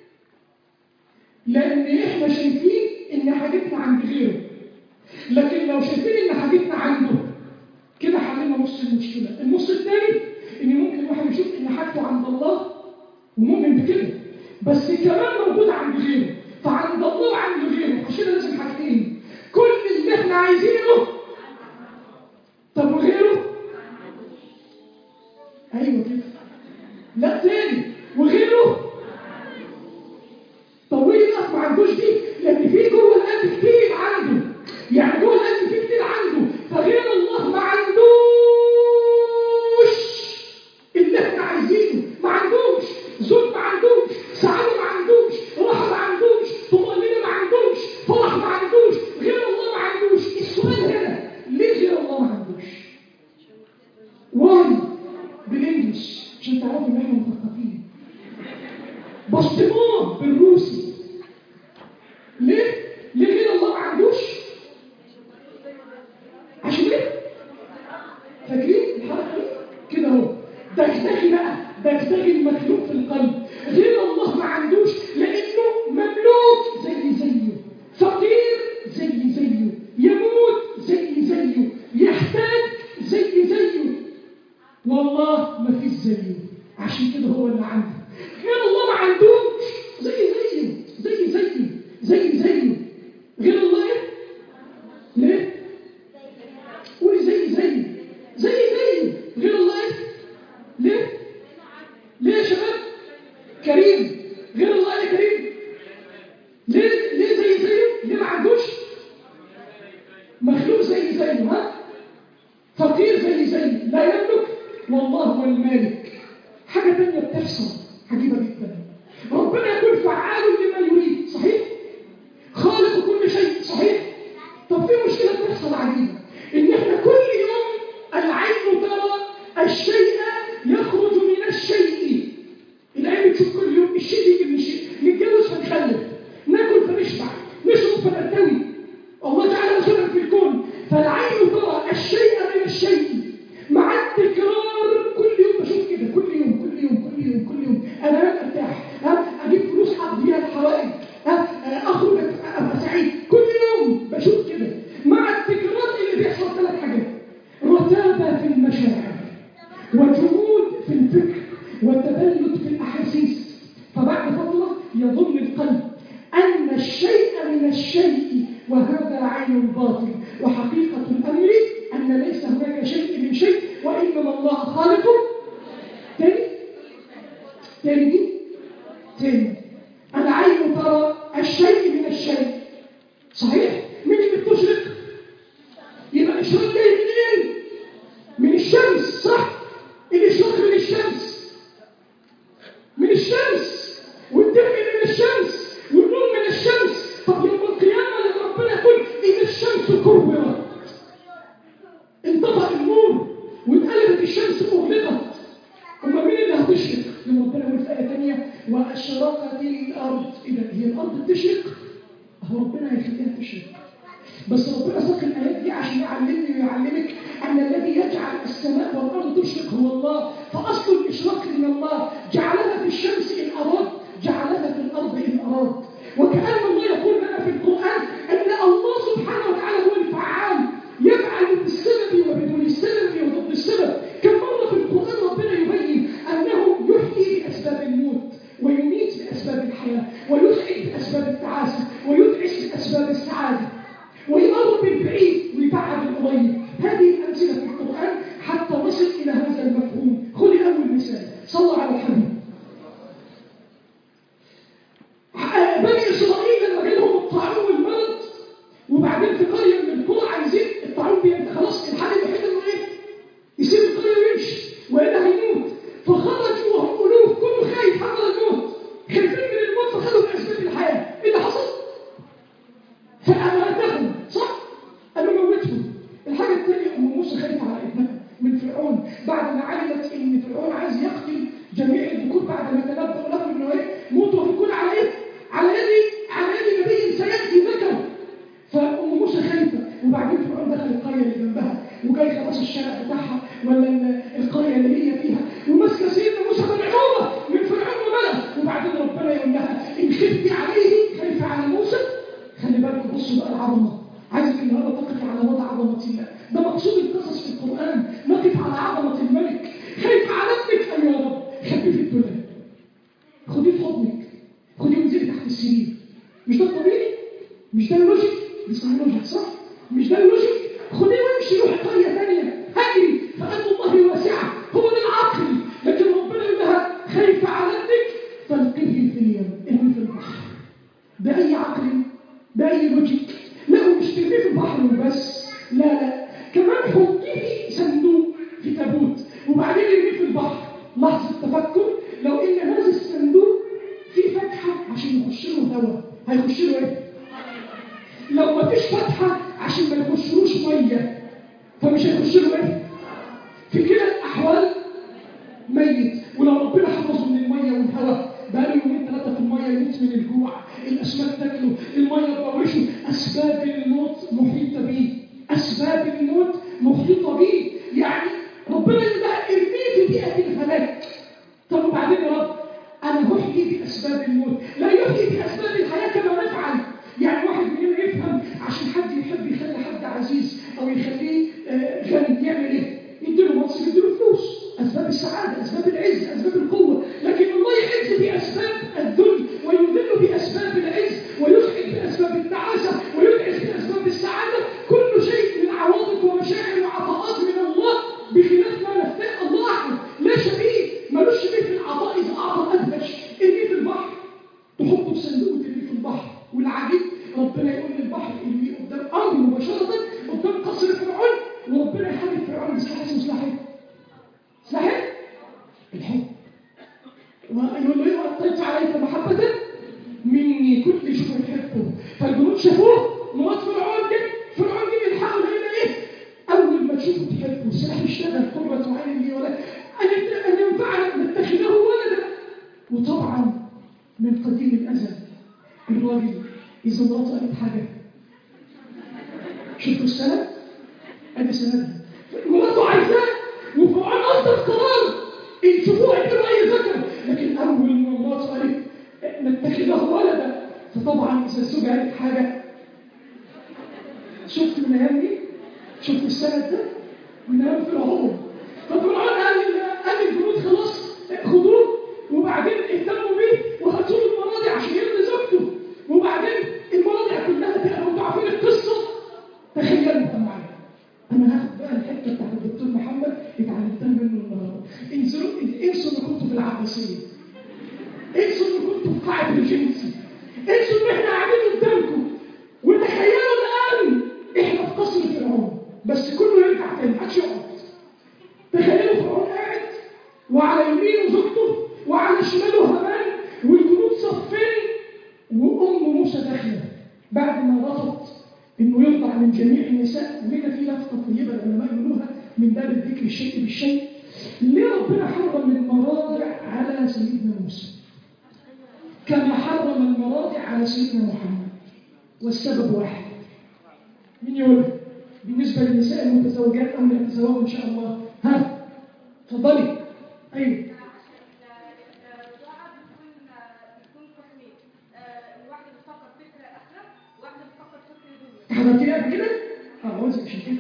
لأن إحنا شايفين إن حاجتنا عند غيره. لكن لو شايفين إن حاجتنا عنده، كده حلنا نص المشكلة. النص الثاني إن ممكن واحد يشوف إن حاجته عند الله ومؤمن بكده، بس كمان موجود عند غيره. فعند الله وعند غيره، عشان لازم حاجتين: كل اللي احنا عايزينه. طب وغيره؟ ايوه كده. لا تاني، وغيره؟ طب وليه بقى ما عندوش دي؟ لان في جوه القلب كتير عنده، يعني جوه القلب في كتير عنده، فغير الله ما عندوش اللي احنا عايزينه. ما عندوش ذل، ما عندوش سعاده، ما عندوش راحه، ما عندوش طمأنينة، ما عندوش فرح، ما عندوش. غير الله ما عندوش. السؤال هنا: ليه غير الله ما عندوش؟ واي بالانجلش عشان تعرفوا ان احنا مثقفين. بسطموه بالروسي. ليه غير الله ما عندوش؟ عشان ايه؟ فاكرين الحركه كده اهو: بغتغي بقى، بغتغي المخلوق في القلب. غير الله ما عندوش، لأنه مملوك زيه، فقير زيه، يموت زيه، يحتاج زيه، والله ما فيش زيه. عشان كده هو اللي عنده. غير الله ما عندوش، زيه. غير الله ايه؟ ليه؟ قولي زيه. غير الله ايه؟ ليه يا شباب؟ كريم. غير الله ايه كريم؟ ليه زيه؟ ليه ما عندوش؟ مخلوق زيه، ها؟ فقير زيه، لا يملك، والله هو المالك. حاجة تانية بتحصل عجيبة جدا. ربنا يكون فعال لما يريد، صحيح؟ خالق كل شيء، صحيح؟ طب في مشكلة بتحصل عجيبة، إن إحنا كل يوم العين ترى الشيء يخرج من الشيء. العين بتشوف كل يوم الشيء يجي من الشيء، نتجوز فنخلف، ناكل فنشبع، نشرب فنرتوي. الله جعل رسولا في الكون، فالعين ترى الشيء من الشيء مع التكرار. كل يوم بشوف كده، كل يوم انا ارتاح، اجيب فلوس اقضي بيها الحوائج، اخرج ابقى سعيد. كل يوم بشوف كده مع التكرار. اللي بيحصل 3 حاجات: رتابه في المشاعر، وجمود في الفكر، وتبلد في الاحاسيس. فبعد فتره يظن القلب ان الشيء من الشيء، وهذا عين الباطل. وحقيقه الامر ان ليس هناك شيء من شيء، وانما الله خالق. تاني العين ترى الشيء من الشيء، صحيح؟ مين اللي بتشرق؟ يبقى الاشراق جاي منين؟ من الشمس، صح؟ الاشراق من الشمس، والدفء من الشمس، والنور من الشمس. طب يوم القيامه لما ربنا يقول ان الشمس كورت، انطفأ النور واتقلبت الشمس مغلقت، أما مين اللي هتشرق؟ لما ربنا يقول في آية ثانية وأشرقت الأرض. إذا هي الأرض بتشرق، هو ربنا هيخليها تشرق. بس ربنا ساق الآيات دي عشان يعلمني ويعلمك أن الذي يجعل السماء والأرض تشرق هو الله. فأصل الإشراق من الله، جعلها في الشمس إن أراد، جعلها في الأرض إن أراد. وكأن الله يقول لنا في القرآن أن الله سبحانه وتعالى هو الفعال، يفعل بالسبب وبدون السبب وضد السبب. كم مرة في القرآن ربنا يبين أنه يحيي بأسباب الموت، ويميت بأسباب الحياة، ويسعد بأسباب التعاسة، ويدعس بأسباب السعادة، ويقرب البعيد ويبعد القريب. هذه الأمثلة في القرآن حتى نصل إلى هذا المفهوم. خذي أول مثال، صلوا على الحبيب. بني إسرائيل لما جالهم الطاعون والمرض، وبعدين في قرية من القرى عايزين الطاعون خلاص الحل الوحيد انه ايه؟ يسيب القرية ويمشي والا هيموت. فخرجوا وهم ألوف، كله خايف حضر الموت، خايفين من الموت، فخدوا بأسباب الحياة. ايه اللي حصل؟ فأماتهم، صح؟ قالوا موتهم. الحاجة الثانية أم موسى خايفة على ابنها من فرعون، بعد ما علمت ان فرعون عايز يقتل جميع الذكور، بعد ما تنبأوا له انه ايه؟ موتوا الذكور على ايه؟ على يد نبي سيأتي ذكر. فأم موسى خايفة. وبعدين فرعون دخل القرية اللي جنبها، وجاي خلاص الشارع بتاعها ولا القرية اللي هي فيها، وماسكة سيدنا موسى بالعقوبة من فرعون وملأ. وبعدين ربنا يقول لها إن خفتي عليه، خايفة على موسى، خلي بالك بصوا بقى العظمة. عايزك النهارده تقف على وضع عظمة الله. ده مقصود القصص في القرآن، نقف على عظمة الملك. خايفة على ابنك، أيوة يا رب، خبيه في الدنيا، خديه في حضنك، خديه وانزلي تحت السرير. مش ده الطبيعي؟ مش ده اللوجيك؟ بيسموه لوجيك، صح؟ مش ده اللوجيك؟ خديه وامشي، روح قرية ثانية، هجري، فأرض الله واسعة. هو ده العقل. لكن ربنا يقول لها خايفة على ابنك، فالقيه في اليم، ارمي في البحر. ده أي عقل؟ ده أي لوجيك؟ لا، ومش ترميه في البحر وبس، لا، كمان حطيه صندوق في تابوت وبعدين ارميه في البحر. لحظة تفكر، لو إن هذا الصندوق فيه فتحة عشان يخش له هواء، هيخش له ايه؟ لو ما فيش فتحة عشان ما يخشلوش مية، فمش هيخش له ايه؟ في كلا الأحوال ميت. ولو ربنا حفظه من المية والهواء، بقاله 2-3 في المية، يموت من الجوع، الأسماك تاكله، المية تبوشه. أسباب الموت محيطة بيه، أسباب الموت محيطة بيه. يعني ربنا يقول لها ارميه في بيئة الهلاك. أسباب العز، أسباب القوة، لكن الله يعز بأسباب الذل ويذل بأسباب العز ويسعد بأسباب التعاسة ويدعس بأسباب السعادة. كل شيء من عواطف ومشاعر وعطاءات من الله بخلاف ما نفتح. الله أحد لا شبيه، ملوش شبيه في العطاء. إذا أعطى أدهش ارميه في البحر، تحطه في صندوق وترميه في البحر. والعجيب ربنا يقول للبحر ارميه قدام أمر مباشرة قدام قصر فرعون، وربنا يحارب فرعون بسلاح اسمه سلاح الحب. ويقول له أطلت عليك محبة مني كل شوف يحبه. فالجنود شافوه مرات فرعون جه يلحقوا هنا ايه؟ اول ما تشوفه تحبه. السلاح اشتغل قرة عين لي ولا ان ينفعنا نتخذه ولدا. وطبعا من قديم الازل الراجل اذا مراته قالت حاجه شوفوا السند ادي سندها مراته عايزاه وفرعون اصدر قرار ان شوفوه اعملوا اي ذكر. لكن اول ما مراته قالت نتخذه ولدا، فطبعا اذا الزوجه قالت حاجه شفت من ايام دي، شفت السند ده من ايام فرعون. ففرعون قال الجنود خلاص خدوه وبعدين اهتموا بيه وهاتوا له المراضع عشان يرضي زوجته. وبعدين المراضع كلها تبقى متعرفين القصه. تخيلوا انت معايا، انا هاخد بقى الحته بتاعت الدكتور محمد اتعلمتها منه النهارده. انسوا ان كنتوا في العباسيه، انسوا ان كنتوا في قاعه الجنسي، انسوا ان احنا قاعدين قدامكم، وتخيلوا الان احنا في قصر فرعون. بس كله يرجع تاني، محدش يقعد. تخيلوا فرعون قاعد وعلى يمينه زوجته وعلى شماله هامان والجنود صفين، وام موسى داخله بعد ما رفض انه يرضع من جميع النساء. وهنا في لفظه طيبه العلماء يقولوها من باب الذكر الشيء بالشيء. ليه ربنا حرم المراضع على سيدنا موسى كما حرم المراضع على سيدنا محمد؟ والسبب واحد. مين يقول؟ بالنسبه للنساء المتزوجات او اللي يتزوجوا ان شاء الله. ها اتفضلي. ايوه حضرتي قبل كده؟ عاوزك عشان كده.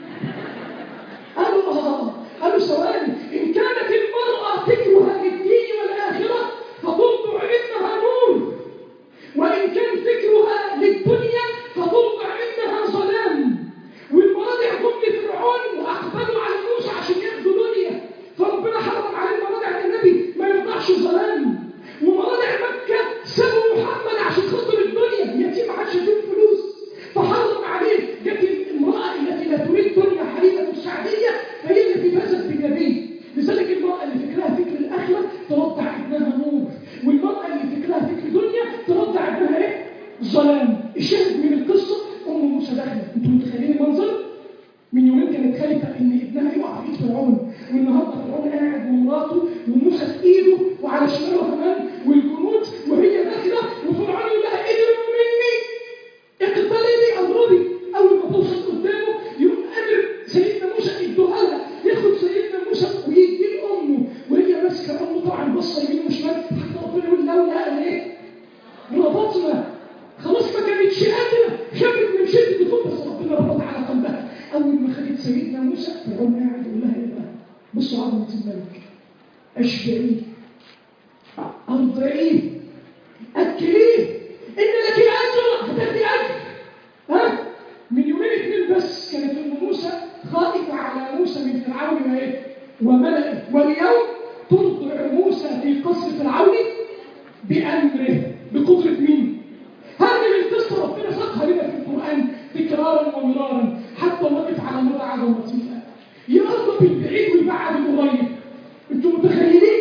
قالوا ثواني، إن كانت المرأة فكرها للدين والآخرة فترضع ابنها نور، وإن كان فكرها للدنيا فترضع ابنها ظلام. والمراضع جم لفرعون وأقبلوا على موسى عشان ياخدوا دنيا، فربنا حرم على المراضع النبي ما يرضعش ظلام. ومراضع مكة سابوا محمد عشان خاطر الدنيا، يتيم عادش يجيب فلوس فحرم عليه. جت المرأة التي لا تريد دنيا حليمة السعدية فهي التي فازت بالنبي. لذلك المرأة اللي فكرها فكر الآخرة ترضع ابنها نور، والمرأة اللي فكرها فكر دنيا ترضع ابنها ايه؟ ظلام. الشاهد من القصة أم موسى داخلة. انتوا متخيلين المنظر؟ من يومين كانت خايفة إن ابنها يقع في إيد فرعون، والنهارده فرعون قاعد ومراته وموسى في إيده وعلى شماله كمان والجنود وهي داخلة، وفرعون يقول لها ادعوا مني اقتلبي اضربي. أول ما توصل قدامه يقوم قادر سيدنا موسى يدوها لها، ياخد سيدنا موسى ويدي لأمه وهي ماسكة أمه طبعا بصة يمين وشمال حتى ربنا يقول لولا إيه؟ ربطنا. خلاص ما كانتش قادرة، خافت من شدة الخوف بس ربنا ربط على قلبها. أول ما خدت سيدنا موسى فرعون قاعد يقول لها إيه بقى؟ بصوا عظمة الملك، أشبعيه، أرضعيه، أكليه، إن لك أجر، هتاخدي أجر. ها؟ من يومين 2 بس كانت أم موسى خائفة على موسى من فرعون وإيه؟ وملئه، واليوم ترضع موسى في قصر فرعون بأمره، بقدرة مين؟ هذه القصة ربنا ساقها لنا في القرآن تكرارا ومرارا حتى وقف على مرة عظمة فيها. يقرب البعيد ويبعد القريب. انتوا متخيلين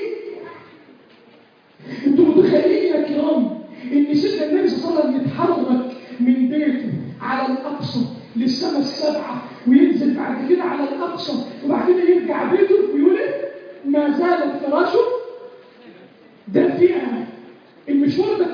يا كرام ان سيدنا النبي صلى الله عليه وسلم يتحرك من بيته على الأقصى للسماء السبعة وينزل بعد كده على الأقصى وبعد كده يرجع بيته ويقول ما زال الفراش دافئا. المشوار ده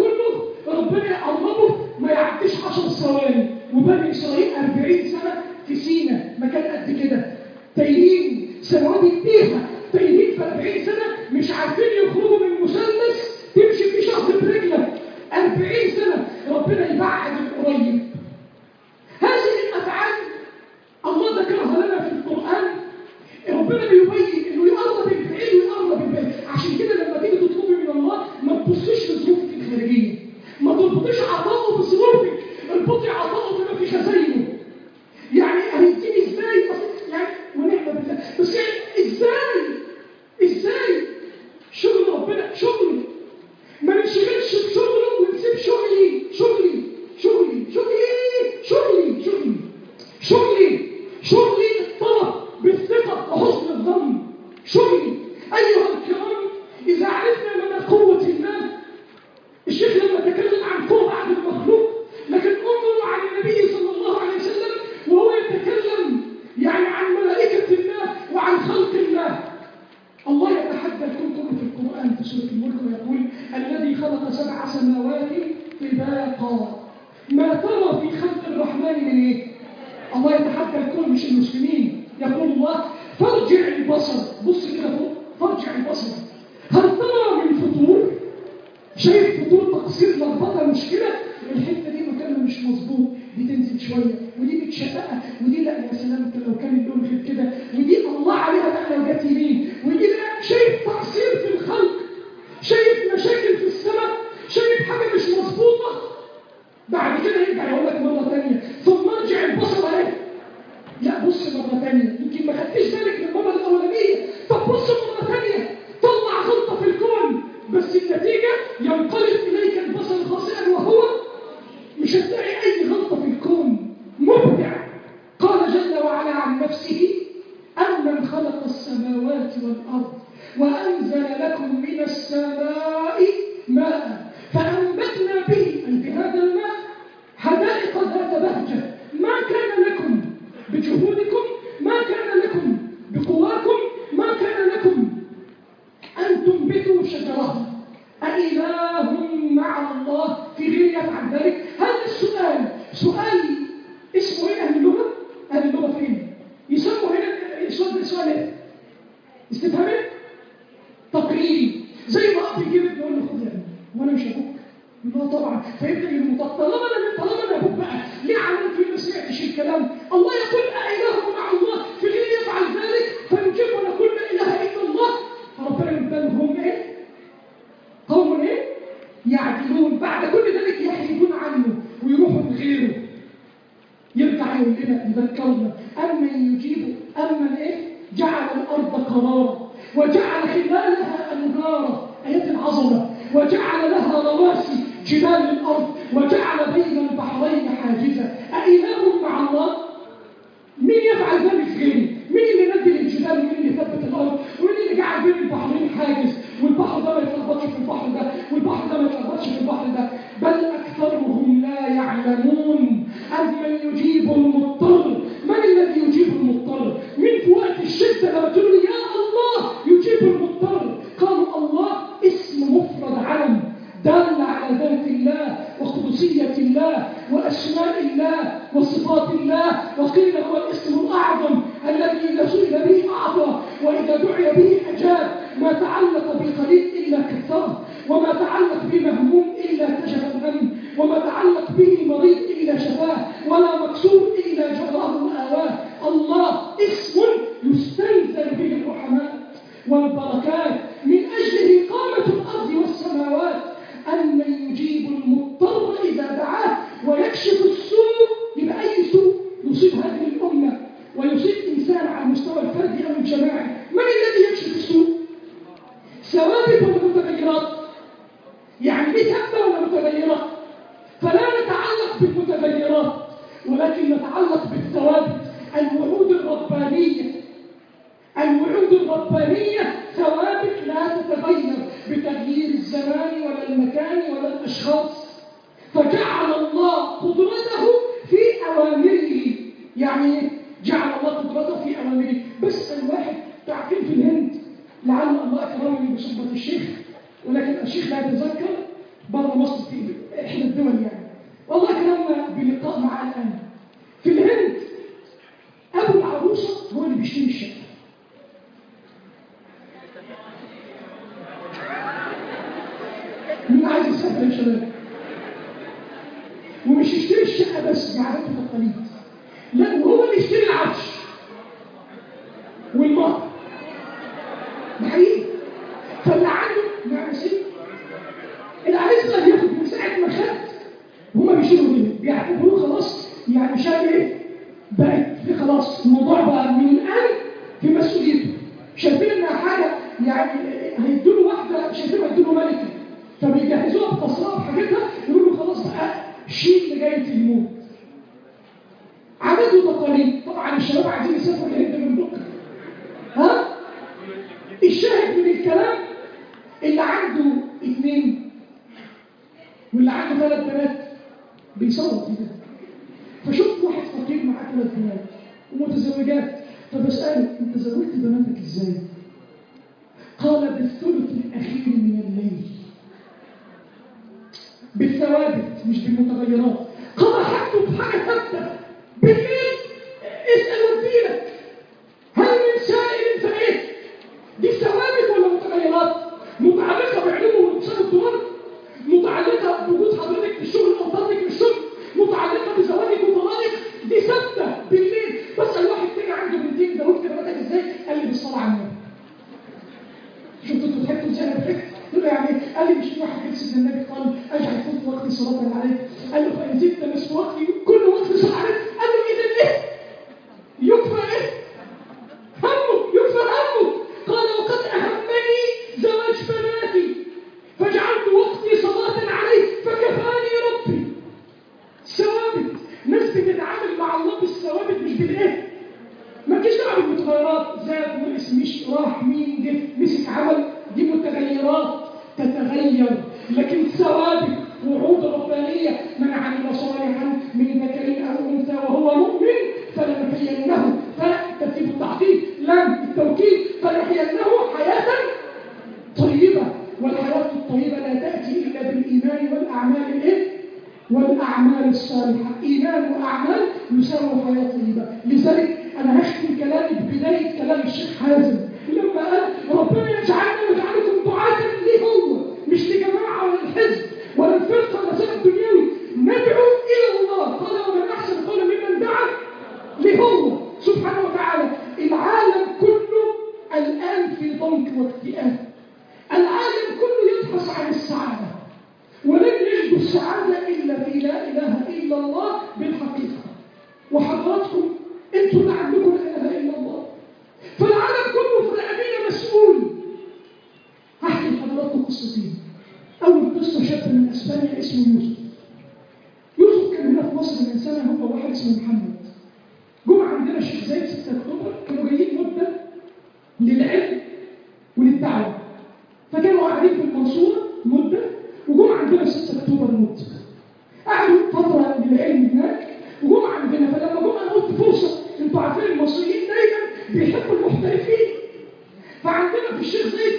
في القرآن في سورة الملك ويقول الذي خلق 7 سماوات طباقا ما ترى في خلق الرحمن من ايه؟ الله يتحدى الكل مش المسلمين. يقول الله فارجع البصر، بص كده فوق، فارجع البصر هل ترى من فطور؟ شايف فطور تقصير لخبطه مشكله؟ الحته دي مكانها مش مظبوط، دي تنزل شويه ودي متشققه ودي لا يا سلام انت لو كان اللون غير كده ودي الله عليها بقى لو جت يمين ودي لا. شايف تقصير في الخلق، شايف مشاكل في السماء، شايف حاجه مش مظبوطه. بعد كده يرجع يقول لك مره ثانيه ثم ارجع البصر اهي. لا بص مره ثانيه، يمكن ما خدتش بالك من المره الاولانيه، طب بص مره ثانيه، طلع غلطه في الكون بس النتيجه ينقلب اليك البصر خاسئا وهو مش هتلاقي اي غلطه في الكون. مبدع. قال جل وعلا عن نفسه أمن خلق السماوات والأرض وأنزل لكم من السماء ماء فأنبتنا به أي بهذا الماء حدائق ذات بهجة ما كان لكم بجهودكم، ما كان لكم بقواكم، ما كان لكم أن تنبتوا شجرها. أإله مع الله في غير يفعل ذلك؟ هذا السؤال سؤال اسمه ايه أهل اللغة؟ أهل اللغة فين؟ يسموا هنا السؤال ده سؤال ايه؟ استفهامي؟ تقريري. زي ما أبي يجيب يقول له خد يا ابني وأنا مش أبوك. يقول له طبعا. فيبدأ المطلق طالما أنا أبوك بقى ليه عملت فيه ما سمعتش الكلام؟ الله يقول أإله مع الله في غير يفعل ذلك فنجيب ونقول لا إله إلا الله. فربنا يقول هم ايه؟ قوم ايه؟ يعدلون. بعد كل ذلك يحيدون عنه ويروحوا لغيره. يرجع يقول لنا يذكرنا أمن يجيب أمن إيه؟ جعل الأرض قرارا وجعل خلالها أنهارا، آيات العظمة، وجعل لها رواسي جبال الأرض وجعل بين البحرين حاجزا. أإله مع الله؟ مين يفعل ذلك غيره؟ مين اللي ينزل الجبال ومين اللي يثبت الأرض ومين اللي جعل بين البحرين حاجز والبحر ده ما يتلخبطش في البحر ده والبحر ده ما يتلخبطش في البحر ده؟ بل أكثرهم لا يعلمون. أمن يجيب المضطر؟ من الذي يجيب المضطر؟ من في وقت الشدة لما تقول يا الله يجيب المضطر؟ قالوا الله اسم مفرد علم دل على ذات الله وقدسية الله وأسماء الله وصفات الله، وقيل هو الاسم الأعظم الذي إذا سئل به أعطى وإذا دعي به أجاب. ما تعلق بقليل إلا كثره، وما تعلق بمهموم إلا كشف الهم، وما تعلق به مريض إلا شفاه، ولا مكسور إلا جراه وآواه. الله اسم يستنزل به الرحمات والبركات من أجله قامت الأرض والسماوات. أمن يجيب المضطر إذا دعاه ويكشف السوء. يبقى أي سوء يصيب هذه الأمة ويصيب إنسان على المستوى الفردي أو الجماعي، من الذي يكشف السوء؟ ثوابت ولا متغيرات؟ يعني دي ثابتة ولا متغيرات؟ فلا نتعلق بالمتغيرات ولكن نتعلق بالثوابت. الوعود الربانية، الوعود الربانية ثوابت لا تتغير بتغيير الزمان ولا المكان ولا الأشخاص. فجعل الله قدرته في أوامره. يعني جعل الله قدرته في أوامره. بس الواحد تعرفين في الهند لعل الله أكرمني بصحبة الشيخ، ولكن الشيخ لا يتذكر بره مصر في إحدى الدول يعني، والله أكرمنا بلقاء معه الآن. في الهند أبو العروسة هو اللي بيشتري الشقة. مين عايز يسافر يا شباب؟ ومش يشتري الشقة بس بعادات وتقاليد، لا وهو اللي يشتري العفش والمهر. حقيقي. فاللي عنده مع نسيب العريس ده بياخد من ساعة ما خد هما بيشيلوا منه بيعتبروه خلاص يعني شايف ايه؟ بقت في خلاص الموضوع بقى من الآن في مسؤوليته. شايفين انها حاجة يعني هيدوا له واحدة، شايفين هيدوا له ملكة فبيجهزوها بتصريح حاجتها يقولوا خلاص بقى شيء لغاية الموت. عادات وتقاليد. طبعا الشباب عايزين يسافروا الهند من بكره. ها؟ الشاهد من الكلام اللي عنده 2 واللي عنده 3 بنات بيصوت كده. فشفت واحد فقير معاه 3 بنات ومتزوجات، فبسأله انت زوجت بناتك ازاي؟ قال بالثلث بالثوابت مش بالمتغيرات. قضى حاجته بحاجة ثابتة. بالليل اسأل ودينك هل من سائل فإيه؟ دي ثوابت ولا متغيرات؟ متعلقة بعلومه واقتصاد الدولار، متعلقة بوجود حضرتك في الشغل أو طردك من الشغل، متعلقة بزواجك وطلاقك، دي ثابتة. بالليل بسأل واحد تاني عنده بنتين زوجت بناتك ازاي؟ قال لي بالصلاة على النبي. شفتوا انتوا ضحكتوا ازاي؟ انا ضحكت. قلت له يعني قال لي مش في واحد يقصد النبي قال اجعل كل وقتي صلاة عليك. قال له فإن زدت نصف وقتي كل وقت صلاة عليك. قال له إذا إيه؟ يكفى إيه؟ همه يكفى همه. قال وقد أهمني زواج بناتي فجعلت وقتي صلاة عليه فكفاني ربي. ثوابت. ناس بتتعامل مع الله بالثوابت مش بالإيه؟ ما تجيش دعوه بالمتغيرات، زاد ونقص مش راح مين جه مسك عمل، دي متغيرات تتغير. لكن ثوابت وعود ربانيه من عمل صالحا من ذكر او انثى وهو مؤمن فلنحيينه فترتيب التعقيب لم التوكيد فلنحيينه حياه طيبه. والحياه الطيبه لا تاتي الا بالايمان والاعمال الايه؟ والاعمال الصالحه. ايمان واعمال يساوي حياه طيبه. لذلك أنا هختم كلامي ببداية كلام الشيخ حازم لما قال ربنا يجعلنا ويجعلكم دعاة ليه هو مش لجماعة ولا الحزب ولا الفرقة ولا سبب دنيوي. ندعو إلى الله. قال ومن أحسن قولا ممن دعا ليه هو سبحانه وتعالى. العالم كله الآن في ضنك واكتئاب. العالم كله يبحث عن السعادة ولن يجدوا السعادة إلا في لا إله إلا الله بالحقيقة. وحضراتكم انتوا اللي عندكم لا اله الا الله. فالعالم كله في رقبنا مسؤول. هحكي لحضراتكم قصتين. اول قصه شاب من اسبانيا اسمه يوسف. يوسف كان هنا في مصر من سنه، هو واحد اسمه محمد. جم عندنا الشيخ زايد 6 اكتوبر، كانوا جايين مده للعلم وللدعوه. فكانوا قاعدين في المنصوره مده وجم عندنا 6 اكتوبر مده. قعدوا فتره للعلم هناك وجم عندنا. فلما جم انا قلت فرصه، انتوا عارفين المصريين دايما بيحبوا المحترفين. فعندنا في الشيخ زايد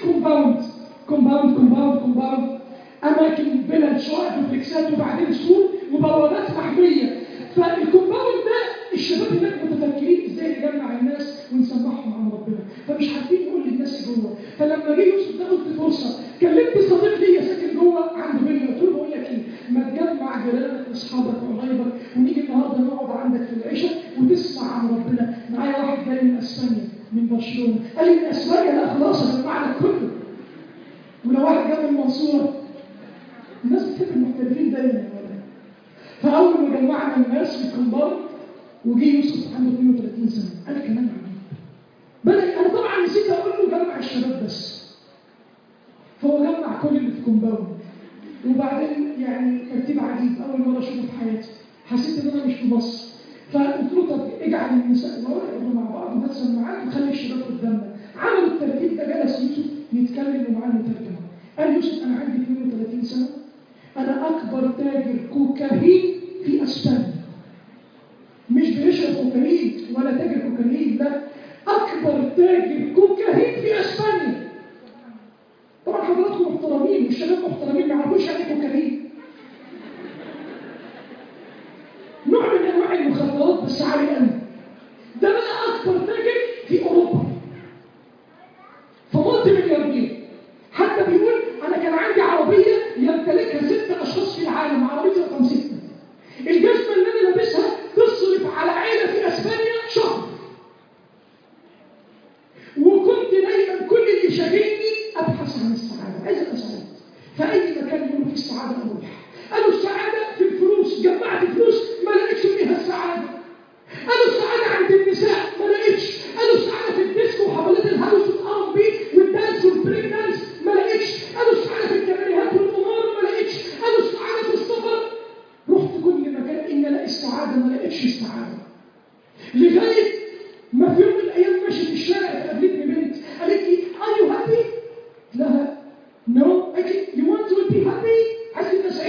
كومباوند اماكن بلد شقق دوبلكسات وبعدين سور وبوابات محميه. فالكومباوند ده الشباب هناك متفكرين ازاي نجمع الناس ونسمعهم عن ربنا، فمش عارفين نقول للناس جوه. فلما جه يوسف ده قلت فرصه، كلمت صديق ليا ساكن جوه عنده فيلا، قلت له بقول لك ايه، ما تجمع جيرانك واصحابك وقرايبك ونيجي النهارده نقعد عندك في العشاء وتسمع عن ربنا. معايا واحد جاي من اسبانيا من برشلونه، قال لي من اسبانيا؟ لا خلاص هجمع لك كله. ولو واحد جاي من المنصوره، الناس بتحب المحترفين دايما. فاول ما جمعنا الناس في الكومباوند وجي يوسف عنده 32 سنه، انا كمان عجيب. بدأ انا طبعا نسيت اقول له جمع الشباب بس، فهو جمع كل اللي في الكومباوند. وبعدين يعني ترتيب عجيب، اول مره اشوفه في حياتي، حسيت ان انا مش في مصر. فقلت له طب اجعل النساء يقعدوا مع بعض ونات سماعات وخلي الشباب قدامنا. عملوا الترتيب ده، جلس يوسف يتكلم ومعاه مترجم. قال يوسف انا عندي 32 سنه، انا اكبر تاجر كوكايين في اسبانيا. مش بيشرب كوكايين ولا تاجر كوكايين، لا، اكبر تاجر كوكايين في اسبانيا. طبعا حضراتكم محترمين والشباب محترمين، ما يعرفوش يعني كوكايين. نوع من انواع المخدرات بس عالي قوي. ده بقى اكبر تاجر في اوروبا، فمالتي ملياردير. حتى بيقول انا كان عندي عربيه يمتلكها 6 اشخاص في العالم، عربيه رقم 6. الجزمه اللي انا لابسها تصرف على عيله في اسبانيا شهر. وكنت دايما كل اللي شاغلني ابحث عن السعاده، عايز ابقى سعيد. فاي مكان يقولوا فيه السعاده اروح. قالوا السعاده في الفلوس، جمعت فلوس ما لقيتش فيها السعاده. قالوا السعاده عند النساء، ما لقيتش. قالوا السعاده في الديسكو وحفلات الهاوس والار بي والدانس والبريك دانس، ما لقيتش. قالوا السعاده في الكاميرات والقمار، ما لقيتش. قالوا السعاده في السفر. رحت كل مكان ان الاقي السعاده، ما لقيتش السعاده. لغايه ما في يوم من الايام ماشي في الشارع قابلتني بنت قالت لي ار يو هابي؟ لا نو. قالت لي يو ونت تو بي هابي؟ عايز تبقى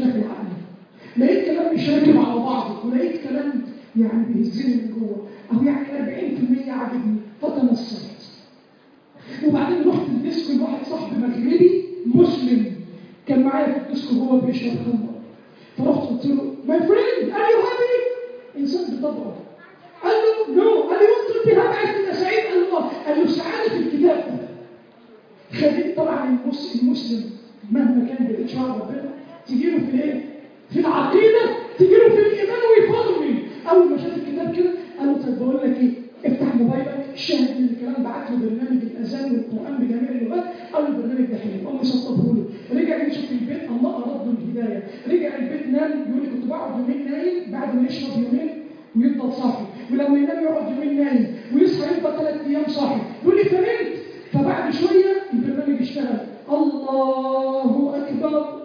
داخل عقلي، لقيت كلام مش راكب على بعضه، ولقيت كلام يعني بيهزني من جوه، او يعني 40% عجبني، فتنصرت. وبعدين رحت الديسكو لواحد صاحبي مغربي مسلم كان معايا في الديسكو جوه بيشرب خمر، فرحت قلت له ماي فريند ار يو هابي؟ انسان بطبعه. قال له نو. قال لي وانت بي هابي؟ تبقى سعيد؟ قال له قال له السعاده في الكتاب ده. خليت طبعا المسلم مهما كان بيتشرع ربنا تجي له في ايه؟ في العقيده، تجي له في الايمان ويفضل. اول ما شاف الكتاب كده قال له طب بقول لك ايه؟ افتح موبايلك، الشاهد من الكلام بعت له برنامج الاذان والقران بجميع اللغات، قال له البرنامج ده حلو، قام مسطبه له، رجع يشوف البيت، الله اراد له الهدايه، رجع البيت نام، يقول لي كنت بقعد يومين نايم بعد ما يشرب يومين ويفضل صاحي، ولما ينام يقعد يومين نايم ويصحى يفضل 3 ايام صاحي، يقول لي فنمت. فبعد شويه البرنامج اشتغل، الله اكبر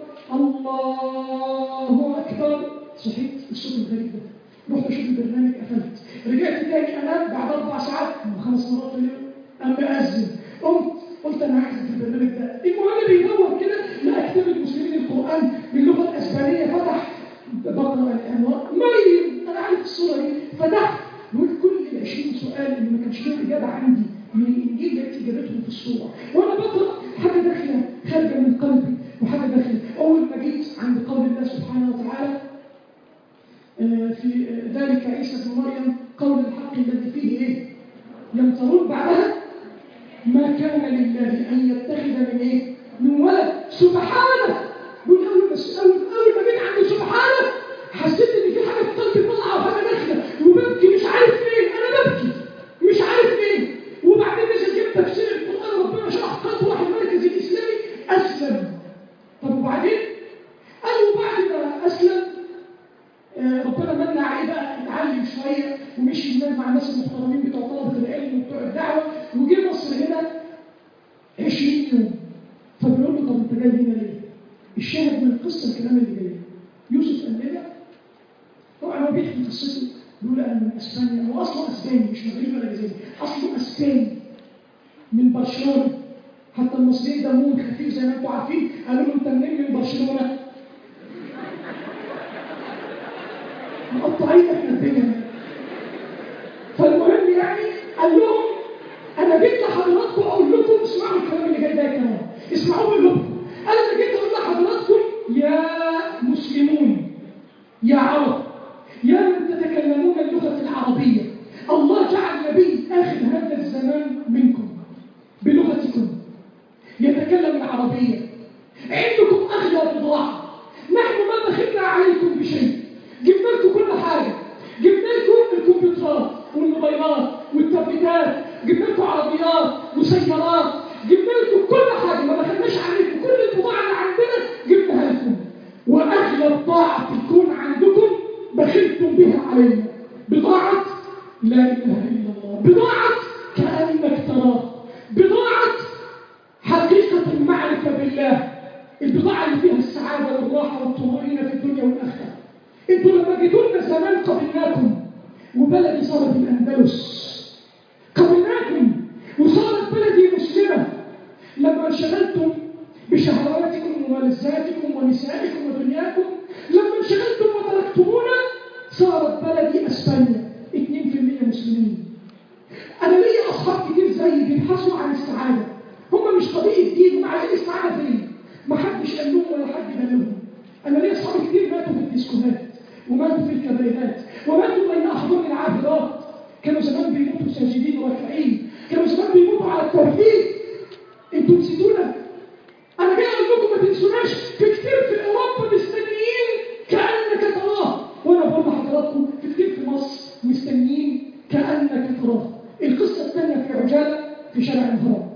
الله اكبر، صحيت الصوت الغريب ده، رحت اشوف البرنامج قفلت، رجعت تاني انام بعد 4 ساعات 5 مرات في اليوم، قام مأذن، قلت انا هحذف البرنامج ده. المهم بيدور كده لقى كتاب المسلمين القران باللغه الاسبانيه، فتح بقرا الانوار مريم، انا عارف الصوره دي، فتحت يقول كل ال 20 سؤال اللي ما كانش لهم اجابه عندي من الانجيل لقيت اجابتهم في الصوره، وانا بقرا حاجه داخله خارجه من قلبي وحاجه داخله. اول ما جيت عند قول الله سبحانه وتعالى في ذلك عيسى بن مريم قول الحق الذي فيه ايه؟ يمترون بعدها ما كان لله ان يتخذ من ايه؟ من ولد سبحانه. اول ما جيت عند سبحانه حسيت ان في حاجه في قلبي طالعه وحاجه داخله وببكي مش عارف ليه، انا ببكي مش عارف ليه. وبعدين نزل جبت تفسير القران، ربنا شرح قطوه المركز الاسلامي اسلم. طب وبعدين؟ قالوا بعد ما اسلم ربنا من عليه بقى اتعلم شويه ومشي ينام مع الناس المحترمين بتوع طلبه العلم وبتوع الدعوه، وجه مصر هنا 20 يوم. فبيقول له طب انت جاي هنا ليه؟ الشاهد من القصه الكلام اللي جاي. يوسف قال لنا طبعا هو بيحكي قصته، بيقول انا من اسبانيا، هو اصله اسباني مش مغربي ولا جزائري، اصله اسباني من برشلونه. حتى المصريين دمهم خفيف زي ما انتم عارفين، قالوا له انت منين؟ من برشلونه. مقطعين احنا الدنيا. فالمهم يعني قال لهم انا جيت لحضراتكم اقول لكم اسمعوا الكلام اللي جاي ده يا كمان، اسمعوه منكم. انا جيت اقول لحضراتكم يا مسلمون يا عرب يا من تتكلمون اللغه العربيه، الله جعل نبي اخر هذا الزمان منكم بلغتكم يتكلم العربيه، عندكم اغلى بضاعه، نحن ما بخلنا عليكم بشيء، جبنا لكم كل حاجه، جبنا لكم الكمبيوترات والموبايلات والتابلتات، جبنا لكم عربيات وسيارات، جبنا لكم كل حاجه، ما دخلناش عليكم، كل البضاعه اللي عندنا جبناها لكم، واغلى بضاعه تكون عندكم بخلتم بها علينا، بضاعه لا اله الا الله، بضاعه كانك تراه، بضاعه حقيقه المعرفه بالله، البضاعه اللي فيها السعاده والراحه والطمانينه في الدنيا والاخره. انتوا لما جيتوا لنا زمان قبلناكم، وبلدي صارت الاندلس، قبلناكم وصارت بلدي مسلمه. لما انشغلتم بشهواتكم وملذاتكم ونسائكم ودنياكم، لما انشغلتم وتركتمونا، صارت بلدي اسبانيا 2% مسلمين. انا ليا اصحاب كتير زيي بيبحثوا عن السعاده، هم مش قضيه دين، هم عايزين السعاده فين؟ ما حدش قال لهم ولا حد قال لهم. انا ليا اصحاب كتير ماتوا في الديسكوهات وماتوا في الكباريهات وماتوا بين احضان العابرات، كانوا زمان بيموتوا ساجدين وراكعين، كانوا زمان بيموتوا على التوحيد. انتوا نسيتونا. انا جاي اقول لكم ما تنسوناش، في كتير في اوروبا مستنيين كانك تراه، وانا بقول لحضراتكم في كتير في مصر مستنيين كانك تراه. القصه الثانيه في عجاله في شارع الهرم.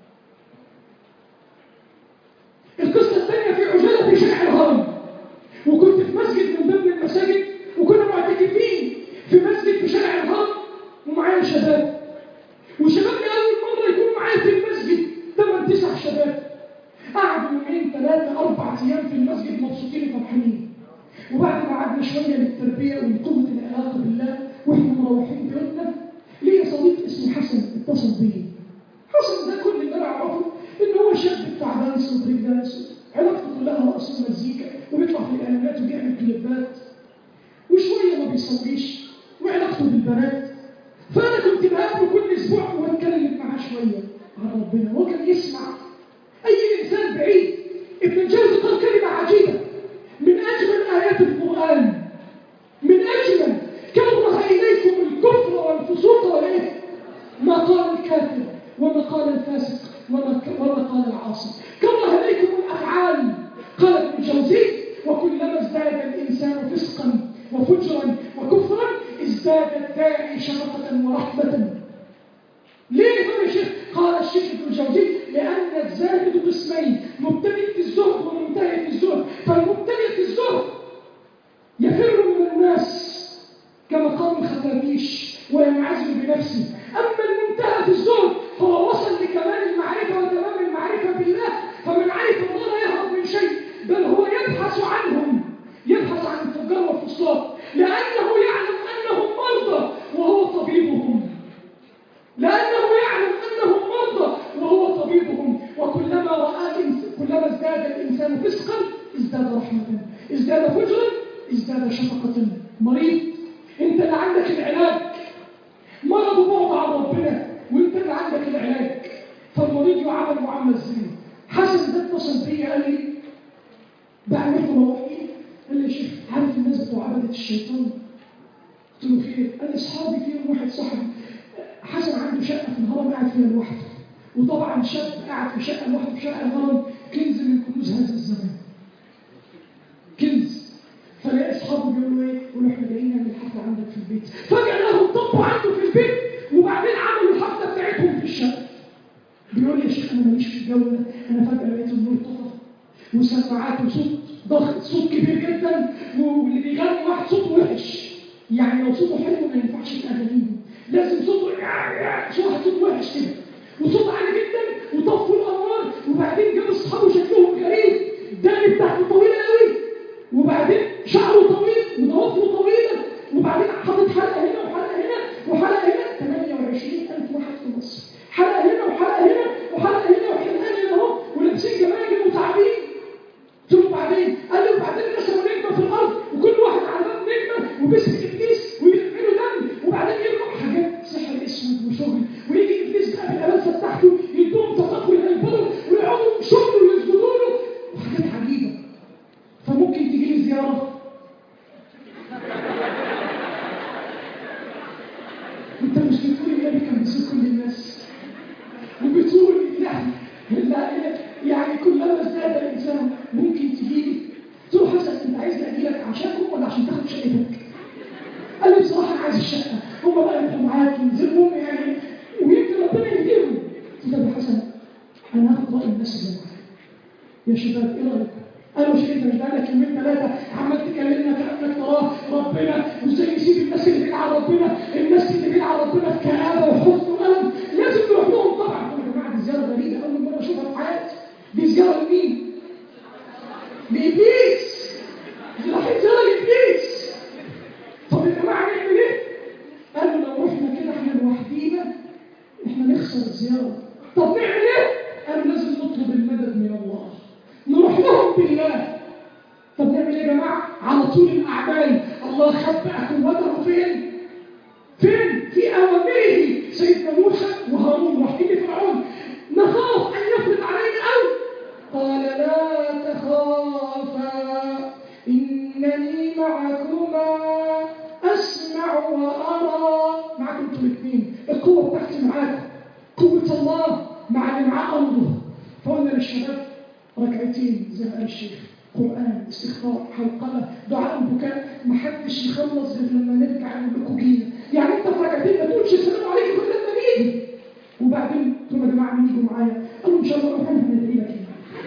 القصه الثانيه في عجاله في شارع الهرم، وكنت في مسجد من ضمن المساجد، وكنا معتكفين في مسجد في شارع الهرم، ومعايا شباب، وشباب اول مره يكونوا معايا في المسجد 8-9 شباب، قعدوا 2 3 4 ايام في المسجد مبسوطين وفرحانين. وبعد ما قعدنا شويه للتربيه ولقوه العلاقه بالله واحنا مروحين بيوتنا، ليا صديق اسمه حسن اتصل بيا. حسن ده كل اللي انا اعرفه ان هو شاب بتاع دانس وبريك دانس، علاقته كلها رقص ومزيكا وبيطلع في الاعلانات كليبات وشويه ما بيصليش وعلاقته بالبنات. فانا كنت بقابله كل اسبوع واتكلم معاه شويه عن ربنا، هو كان يسمع. اي انسان بعيد. ابن الجوزي قال كلمه عجيبه من اجمل ايات القران، من اجمل: كره اليكم الكفر والفسوق والايه؟ ما قال الكافر وما قال الفاسق وما قال العاصي. كره اليكم الافعال. قال ابن الجوزي: وكلما ازداد الانسان فسقا وفجرا وكفرا ازداد الداعي شفقه ورحمه. ليه يا شيخ؟ قال الشيخ ابن الجوزي: لان الزاهد قسمين: مبتدئ في الزهد ومنتهي في الزهد. فالمبتدئ في الزهد يفر من الناس كما قال الخفافيش وينعزل بنفسه. اما المنتهى في الزهد هو وصل لكمال المعرفه وتمام المعرفه بالله، فمن عرف الله لا يهرب من شيء، بل هو يبحث عنهم، يبحث عن الفجار والفساق، لانه يعلم انهم مرضى وهو طبيبهم، لانه يعلم انهم مرضى وهو طبيبهم. وكلما كلما ازداد الانسان فسقا ازداد رحمه، ازداد فجرا ازداد شفقه. مريض، انت اللي عندك العلاج، مرض بعد عن ربنا وانت اللي عندك العلاج، فالمريض يعامل معامله ازاي؟ حسن ده اتصل بيا قال لي بعد ما روحين، قال لي يا شيخ عارف الناس بتوع عبده الشيطان؟ قلت له خير؟ قال لي اصحابي فيهم واحد صاحبي حسن عنده شقه في الهرم قاعد فيها لوحده، وطبعا شاب قاعد في شقه لوحده في شارع الهرم كنز من كنوز هذا الزمان، كنز. فلاقي اصحابه بيقولوا ايه؟ يقولوا احنا جايين نعمل حفله عندك في البيت. فجاه لهم طبوا عنده في البيت وبعدين عملوا الحفله بتاعتهم في الشقه. بيقول لي يا شيخ انا ماليش في الجو ده، انا فجاه لقيت النور طفى وسماعات وصوت ضغط، صوت كبير جدا، واللي بيغني واحد صوته وحش، يعني لو صوته حلو ما ينفعش الاغاني، لازم صوته واحد صوت وحش كده وصوت عالي جدا، وطفوا الانوار. وبعدين جاب اصحابه شكلهم غريب، دقن بتاعته طويله قوي، وبعدين شعره طويل وضوافره طويله، وبعدين حاطط حلقه هنا وحلقه هنا وحلقه هنا. 28,000 واحد في مصر، حلقه هنا وحلقه هنا وحلقه هنا وحلقه هنا اهو، ولابسين جماجم وتعابين. قلت له بعدين؟ قال لي وبعدين رسموا نجمه في الارض وكل واحد على باب نجمه وبيسك ابليس ويعملوا دم، وبعدين يجروا حاجات سحر اسود وشغل، ويجي ابليس بقى بالابلسه بتاعته يدوهم تفاق ويهيبروا ويقعدوا شغل ويسجدوا له وحاجات عجيبه. فممكن تجي لي زياره؟ انت مش بتقول النبي كان بيسوق كل الناس وبتقول يعني كلما ازداد الانسان ممكن تجي لي؟ قلت له حسن انت عايزني اجي لك عشانهم ولا عشان تاخد شقتك؟ قال لي بصراحه انا عايز الشقه، هم بقى يبقوا معاك ينزلوا يعني ويمكن ربنا يهديهم. قلت له يا حسن انا هاخد راي الناس اللي معايا يا شباب، ايه رايكم؟ قالوا شيء انت مش بقالك يومين ثلاثه عمال تكلمنا كانك تراه ربنا وازاي نسيب الناس اللي بعيد عن ربنا، الناس اللي بعيد عن ربنا في كآبه وحزن والم لازم نروح لهم طبعا. قلت يا جماعه دي زياره غريبه اول مره اشوفها في حياتي، دي زياره لمين؟ لابليس، دي رايحين زياره لابليس. طب يا جماعه نعمل ايه؟ قالوا لو رحنا كده احنا لوحدينا احنا نخسر الزياره. طب نعمل ايه؟ قالوا لازم نطلب المدد من الله، نروح لهم بالله. طب نعمل ايه يا جماعه؟ على طول الاعمال الله خبأ قوته فين؟ فين؟ في اوامره. سيدنا موسى وهارون رايحين لفرعون، نخاف ان يفرض علينا قال لا تخافا انني معكما اسمع وارى. معكم انتوا الاثنين، القوه بتاعتي معاكم، قوه الله مع اللي معاه امره. فقلنا للشباب ركعتين زي ما قال الشيخ، قرآن، استغفار، حوقلة، دعاء، بكاء، محدش يخلص غير لما نرجع نقول لكم جينا. يعني انت في ركعتين ما تقولش السلام عليكم غير لما نيجي. وبعدين قلت لهم يا جماعه مين يجوا معايا؟ قالوا ان شاء الله نروح ندعي لك.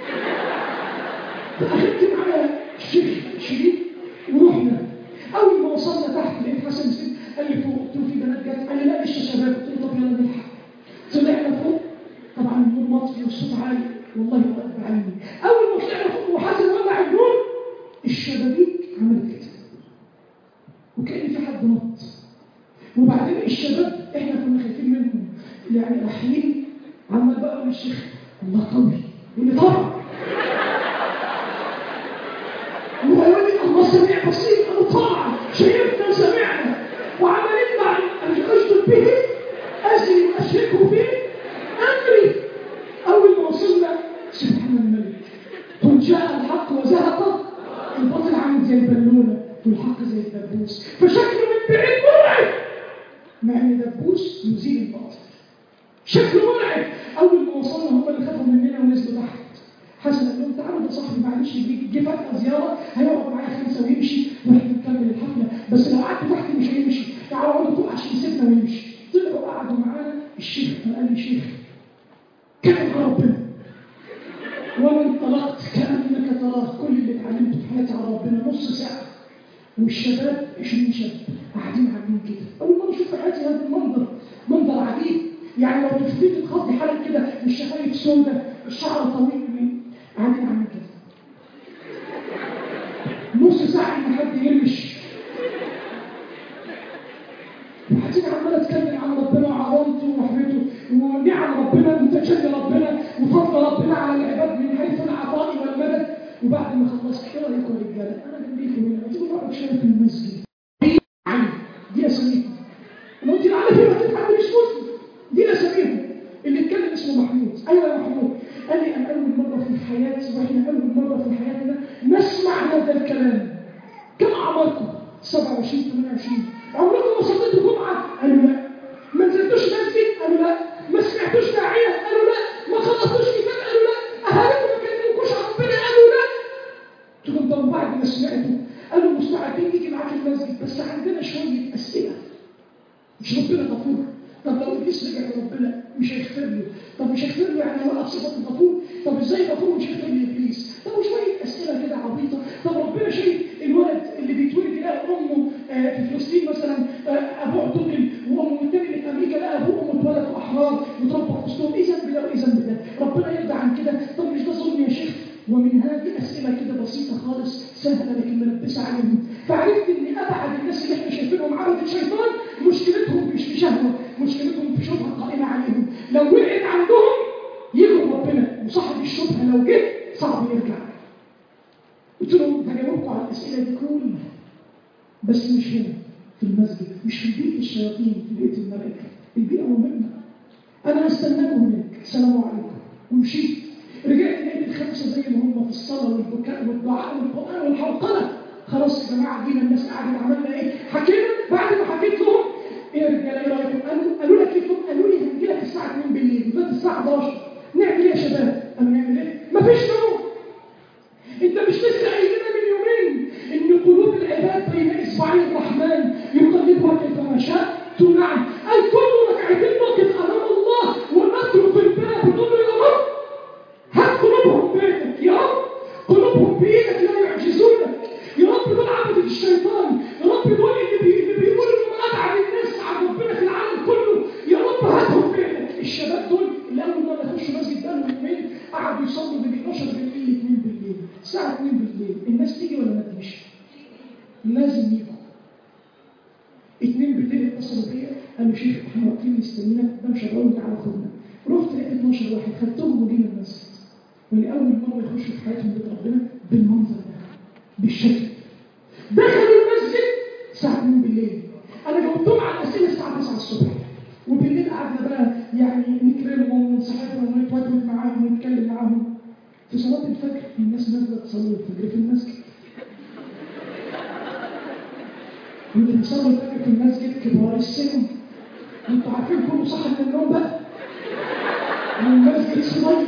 فاخدت معايا الشيخ شريف ورحنا. اول ما وصلنا تحت لقيت حسن سيد قال لي فوق، قلت له في بنات جت، قال لي لا لسه شباب. قلت له طب يلا نلحق. طلعنا فوق، طبعا النور مطفي والصوت عالي، والله رب عيني. اول ما طلعنا فوق وحسن ولع النور الشبابيك عملت كده وكأن في حد نط. وبعدين الشباب احنا كنا خايفين منهم، يعني رايحين عمال بقى اقول للشيخ الله قوي، يقول لي طبعا، ويقول لي الله سميع بصير. زي البالونه والحق زي الدبوس، فشكله من بعيد مرعب، مع ان دبوس يزيل الباطل. شكله مرعب. اول ما وصلنا هم اللي خافوا مننا ونزلوا تحت. حسن قال لهم تعالوا ده صاحبي معلش جه فجأة زيارة هيقعد معايا 5 ويمشي واحنا نكمل الحفلة، بس لو قعدت تحت مش هيمشي، تعالوا اقعدوا فوق عشان يسيبنا ويمشي. طلعوا قعدوا معانا. الشيخ قال لي شيخ كلم على ربنا. وانا انطلقت كأنك تراه كل اللي اتعلمته في حياتي على ربنا نص ساعة، والشباب 20 شاب قاعدين عاملين كده. اول مرة اشوف في حياتي هذا المنظر، منظر عجيب. يعني لو تشوفيه تتخضي حالك كده، الشفايف سوداء، الشعر طويل، قاعدين عاملين كده نص ساعة ما حد يرمش، وقاعدين عمال اتكلم عن ربنا وعظمته ورحمته ونعم ربنا وتجلي ربنا وفضل ربنا على العباد من حيث العطاء والمدد. وبعد ما خلصت ايه رايكم يا رجاله؟ انا جنبيكم هنا، ما تيجوا نقعد شويه في المسجد. دي اساميكم. انا قلت على فكره ما تتحمل مش مسلم، دي اساميهم. اللي اتكلم اسمه محمود. ايوه يا محمود. قال لي انا اول مره في حياتي، واحنا اول مره في حياتنا نسمع هذا الكلام. كم اعماركم؟ 27 28. عمركم ما صليتوا جمعه؟ قالوا لا. ما نزلتوش مسجد؟ قالوا لا. ما سمعتوش داعيه؟ قالوا لا. ما خلصتوش كتاب؟ قالوا لا. اهاليكم ما كلموكوش عن ربنا؟ قالوا لا. قلت لهم طب بعد ما سمعتوا قالوا مستعدين نيجي معاك المسجد، بس عندنا شويه اسئله. مش ربنا غفور؟ طب لو ابليس رجع لربنا مش هيغفر له؟ طب مش هيغفر له يعني هو صفه الغفور؟ طب ازاي غفور مش هيغفر لابليس؟ طب وشويه اسئله كده عبيطه. طب ربنا شايف الولد اللي بيتولد يلاقي امه في فلسطين مثلا ابوه اعتقل، وامه الثاني اللي في امريكا لقى ابوه وامه اتولدوا احرار وتربوا في وسطهم، ايه ذنب ده وايه ذنب ده؟ ربنا يرضى عن كده؟ طب مش ده ظلم يا شيخ؟ ومن هذه اسئله كده بسيطه خالص سهله لكن ملبسه عليهم. فعرفت ان ابعد الناس اللي احنا شايفينهم عبده الشيطان مشكلتهم مش في شهوه، مشكلتهم في شبهه قائمه عليهم. لو وقعت عندهم يجوا ربنا، وصاحب الشبهه لو جه صعب يرجع. قلت لهم هجاوبكم على الاسئله دي كلها، بس مش هنا في المسجد، مش في بيئه الشياطين، في بيئه الملائكه. البيئه مهمه. انا هستناكم هناك. السلام عليكم. ومشيت. رجعت لقيت الخمسه زي ما هم في الصلاه والبكاء والدعاء والقران والحوقله. خلاص يا جماعه جينا، الناس قعدت عملنا ايه؟ حكينا. بعد ما حكيت لهم ايه يا رجاله ايه رايكم؟ قالوا لك كيف؟ قالوا لي هنجي لك الساعه 2 بالليل وفات الساعه 11. نعمل ايه يا شباب؟ قالوا نعمل ايه؟ مفيش نوم. انت مش لسه قايل لنا من يومين ان قلوب العباد بين اصبعي الرحمن يقلبها كيفما شاء؟ نعم. قال كل ركعتين نقف امام الله ونترك الباب ونقول له يا رب هات قلوبهم بيدك، يا رب قلوبهم بايدك لا يعجزونك، يا رب دول عبدة الشيطان، يا رب دول اللي بيقولوا انهم ابعد الناس عن ربنا في العالم كله، يا رب هاتهم بيدك. الشباب دول اللي اول مره يخشوا مسجد بقالهم يومين قعدوا يصلوا من 12 بالليل ل 2 بالليل، الساعه 2 بالليل الناس تيجي ولا ما تجيش؟ لازم يجوا. 2 بالليل اتصلوا بيا قالوا شيخ احنا واقفين مستنيينك ده مش هنقول تعالى خدنا. رحت لقيت 12 واحد خدتهم وجينا المسجد، ولأول مرة يخشوا في حياتهم بيت ربنا بالمنظر ده بالشكل. دخلوا المسجد الساعة 2 بالليل. أنا جاوبتهم على الأسئلة الساعة 9 الصبح، وبالليل قعدنا بقى يعني نكرمهم ونصاحبهم ونتودد معاهم ونتكلم معاهم. في صلاة الفجر الناس نازلة تصلي الفجر في المسجد. واللي بيصلوا الفجر في المسجد كبار السن. وانتوا عارفين كله صح من النوم بقى. والمسجد صغير.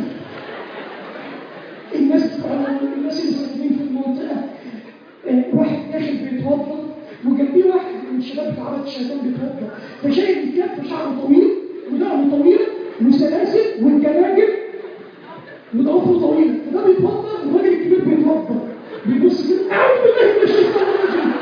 الناس اللي ساكنين في المنطقة واحد داخل بيتوضا وجنبيه واحد من الشباب بتاع عبادة الشيطان بيتوضا، فشايف الكف شعره طويل ودقنه طويله وسلاسل والجناجل وضوافره طويله، فده بيتوضا والراجل الكبير بيتوضا بيبص كده اعوذ بالله من الشيطان الرجيم.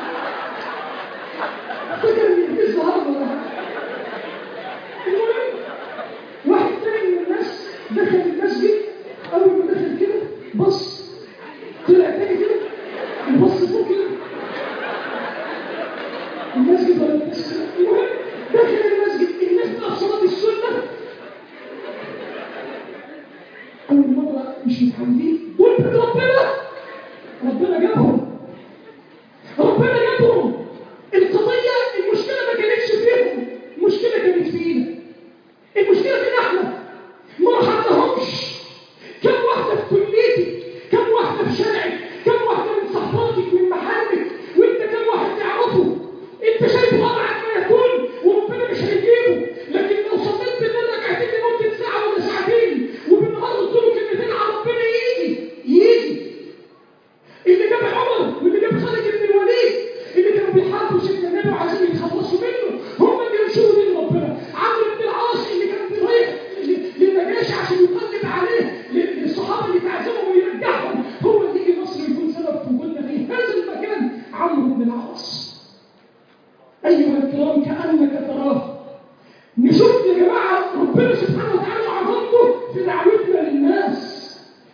فكر ان في الظهر ولا حاجه. المهم واحد تاني من الناس دخل المسجد، اول ما دخل كده بص طلع تاني كده يبص فوق كده المسجد ولا الناس كده. المهم داخل المسجد الناس بقى في صلاه السنه اول مره مش متعودين دول بيت ربنا جابهم. القضيه المشكله ما كانتش فيهم، المشكله كانت فينا، المشكله فينا احنا ما رحمناهمش. كم واحده في كليتك، كم واحده في شارعك، كم واحده من صحباتك من محارمك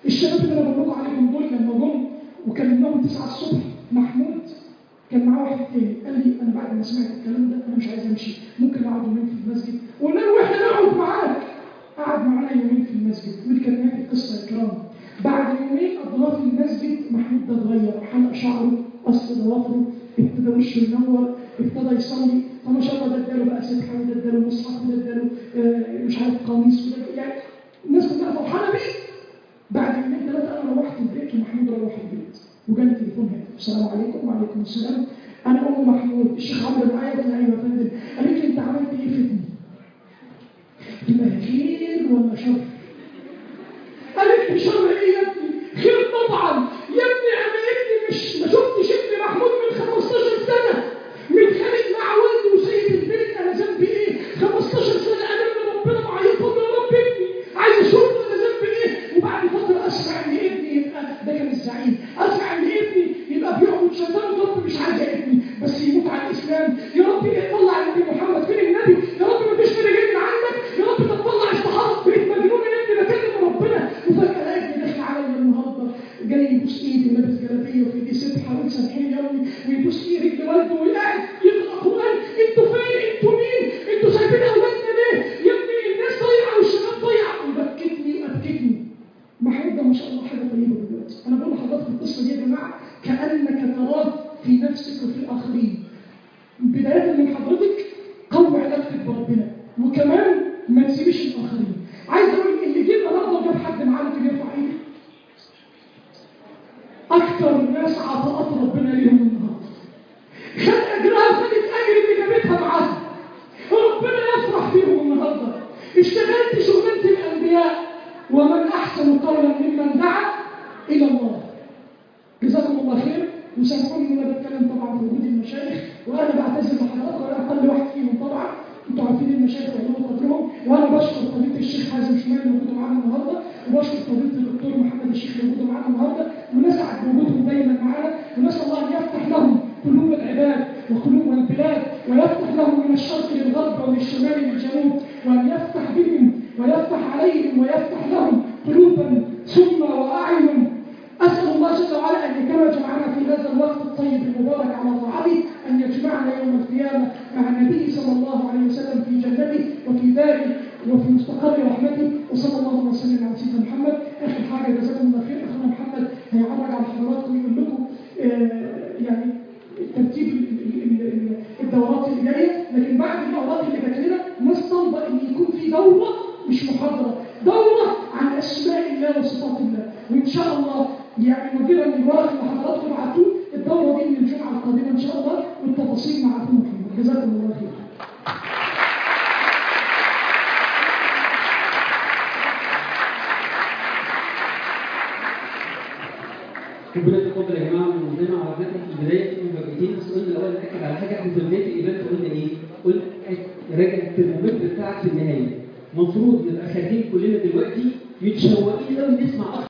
الشباب اللي انا بقول لكم عليهم دول لما جم وكلمناهم 9 الصبح، محمود كان معاه واحد تاني قال لي انا بعد ما سمعت الكلام ده انا مش عايز امشي، ممكن اقعد يومين في المسجد؟ وقلنا له واحنا نقعد معاك. قعد معانا يومين في المسجد، ودي كانت نهايه القصه يا كرام. بعد يومين قضيناه في المسجد، محمود ده اتغير، حلق شعره، قص ضوافره، ابتدى وشه ينور، ابتدى يصلي، فما شاء الله ده اداله بقى سبحه، وده اداله مصحف، وده اداله مش عارف قميص، وده يعني الناس كلها فرحانه بيه. بعد يومين 3 انا روحت البيت ومحمود روح البيت، وجالي تليفون هاتف، السلام عليكم. وعليكم السلام، انا ام محمود، الشيخ عمرو معايا؟ قلت لها ايوه يا فندم. قالت لي انت عملت ايه في ابني؟ قلت لها خير ولا شر؟ قالت لي شر ايه يا ابني؟ خير طبعا يا ابني، انا ابني مش ما شفتش ابني محمود من 15 سنه متخانق مع والده وسيد البيت، انا ذنبي ايه؟ 15 سنه انا من ربنا معيط يا رب ابني عايز اشوف انا ذنبي ايه. وبعد فتره اسمع ان ابني يبقى، ده كان الزعيم، اسمع ان ابني يبقى بيعبد شيطان، رب مش عايز ابني بس يموت على الاسلام، يا رب طلع النبي محمد، فين النبي؟ يا رب ما فيش نبي جاي من عندك، يا رب تطلع الصحابه، بقيت مجنون يا ابني بكلم ربنا. وفجاه ابني داخل عليا النهارده جاي يبوس ايدي ولابس جلابيه وفي ايدي سبحه ويسامحني يا ابني، ويبوس ايدي رجل والده وقاعد يقرا قران. انتوا فين؟ انتوا مين؟ انتوا سايبين اولادنا ليه؟ يا ابني الناس ضايعه والشباب ضايعه. وبكتني وابكتني. محمود ده ما شاء الله حاجه طيبه دلوقتي. انا بقول لحضرتك القصه دي يا جماعه كانك تراه في نفسك وفي الاخرين. بدايه من حضرتك قوي علاقتك بربنا، وكمان ما تسيبش الاخرين. عايز اقول اللي جه النهارده جاب حد معاه ممكن يرفع ايده. اكثر الناس عطاءات ربنا ليهم النهارده، خد اجرها وخدت اجر اللي جابتها معاها، ربنا يفرح فيهم النهارده. اشتغلت شغلانه الانبياء، ومن احسن قولا ممن دعا الى الله. جزاكم الله خير. وسامحوني ان انا بتكلم طبعا في وجود المشايخ، وانا بعتذر لحضراتكم، وانا اقل واحد فيهم طبعا، انتوا عارفين المشايخ وعلوم قدرهم. وانا بشكر فضيله الشيخ حازم شمال اللي موجود معانا النهارده، وبشكر فضيله الدكتور محمد الشيخ اللي موجود معانا النهارده، ونسعد بوجودهم دايما معانا، ونسال الله ان يفتح لهم قلوب العباد وقلوب البلاد، ويفتح لهم من الشرق للغرب ومن الشمال للجنوب، وان يفتح بهم ويفتح عليهم ويفتح لهم قلوبا ثم واعين. أسأل الله جل وعلا أن كما جمعنا في هذا الوقت الطيب المبارك على طاعته، أن يجمعنا يوم القيامة مع النبي صلى الله عليه وسلم في جنته وفي داره وفي مستقر رحمته. وصلى الله وسلم على سيدنا محمد. آخر حاجة جزاكم الله خير، أخونا محمد هيعرج على حضراتكم يقول لكم يعني ترتيب الدورات اللي جاية. لكن بعد الدورات اللي جات لنا نستنبط أن يكون في دورة مش محاضرة، دورة عن أسماء الله وصفات الله. وإن شاء الله يعني نجيبها من الورق اللي حضراتكم بعتوه، الدورة دي من الجمعة القادمة إن شاء الله، والتفاصيل مع أخونا محمد. جزاكم الله خير. ربنا يتقبل يا جماعه من مننا وعرفنا في البدايه مفاجاتين. السؤال الاول ناكد على حاجه، احنا في بدايه الايفنت قلنا ايه؟ قلنا راجع الترمومتر بتاعك في النهايه. المفروض نبقى خارجين كلنا دلوقتي متشوقين قوي نسمع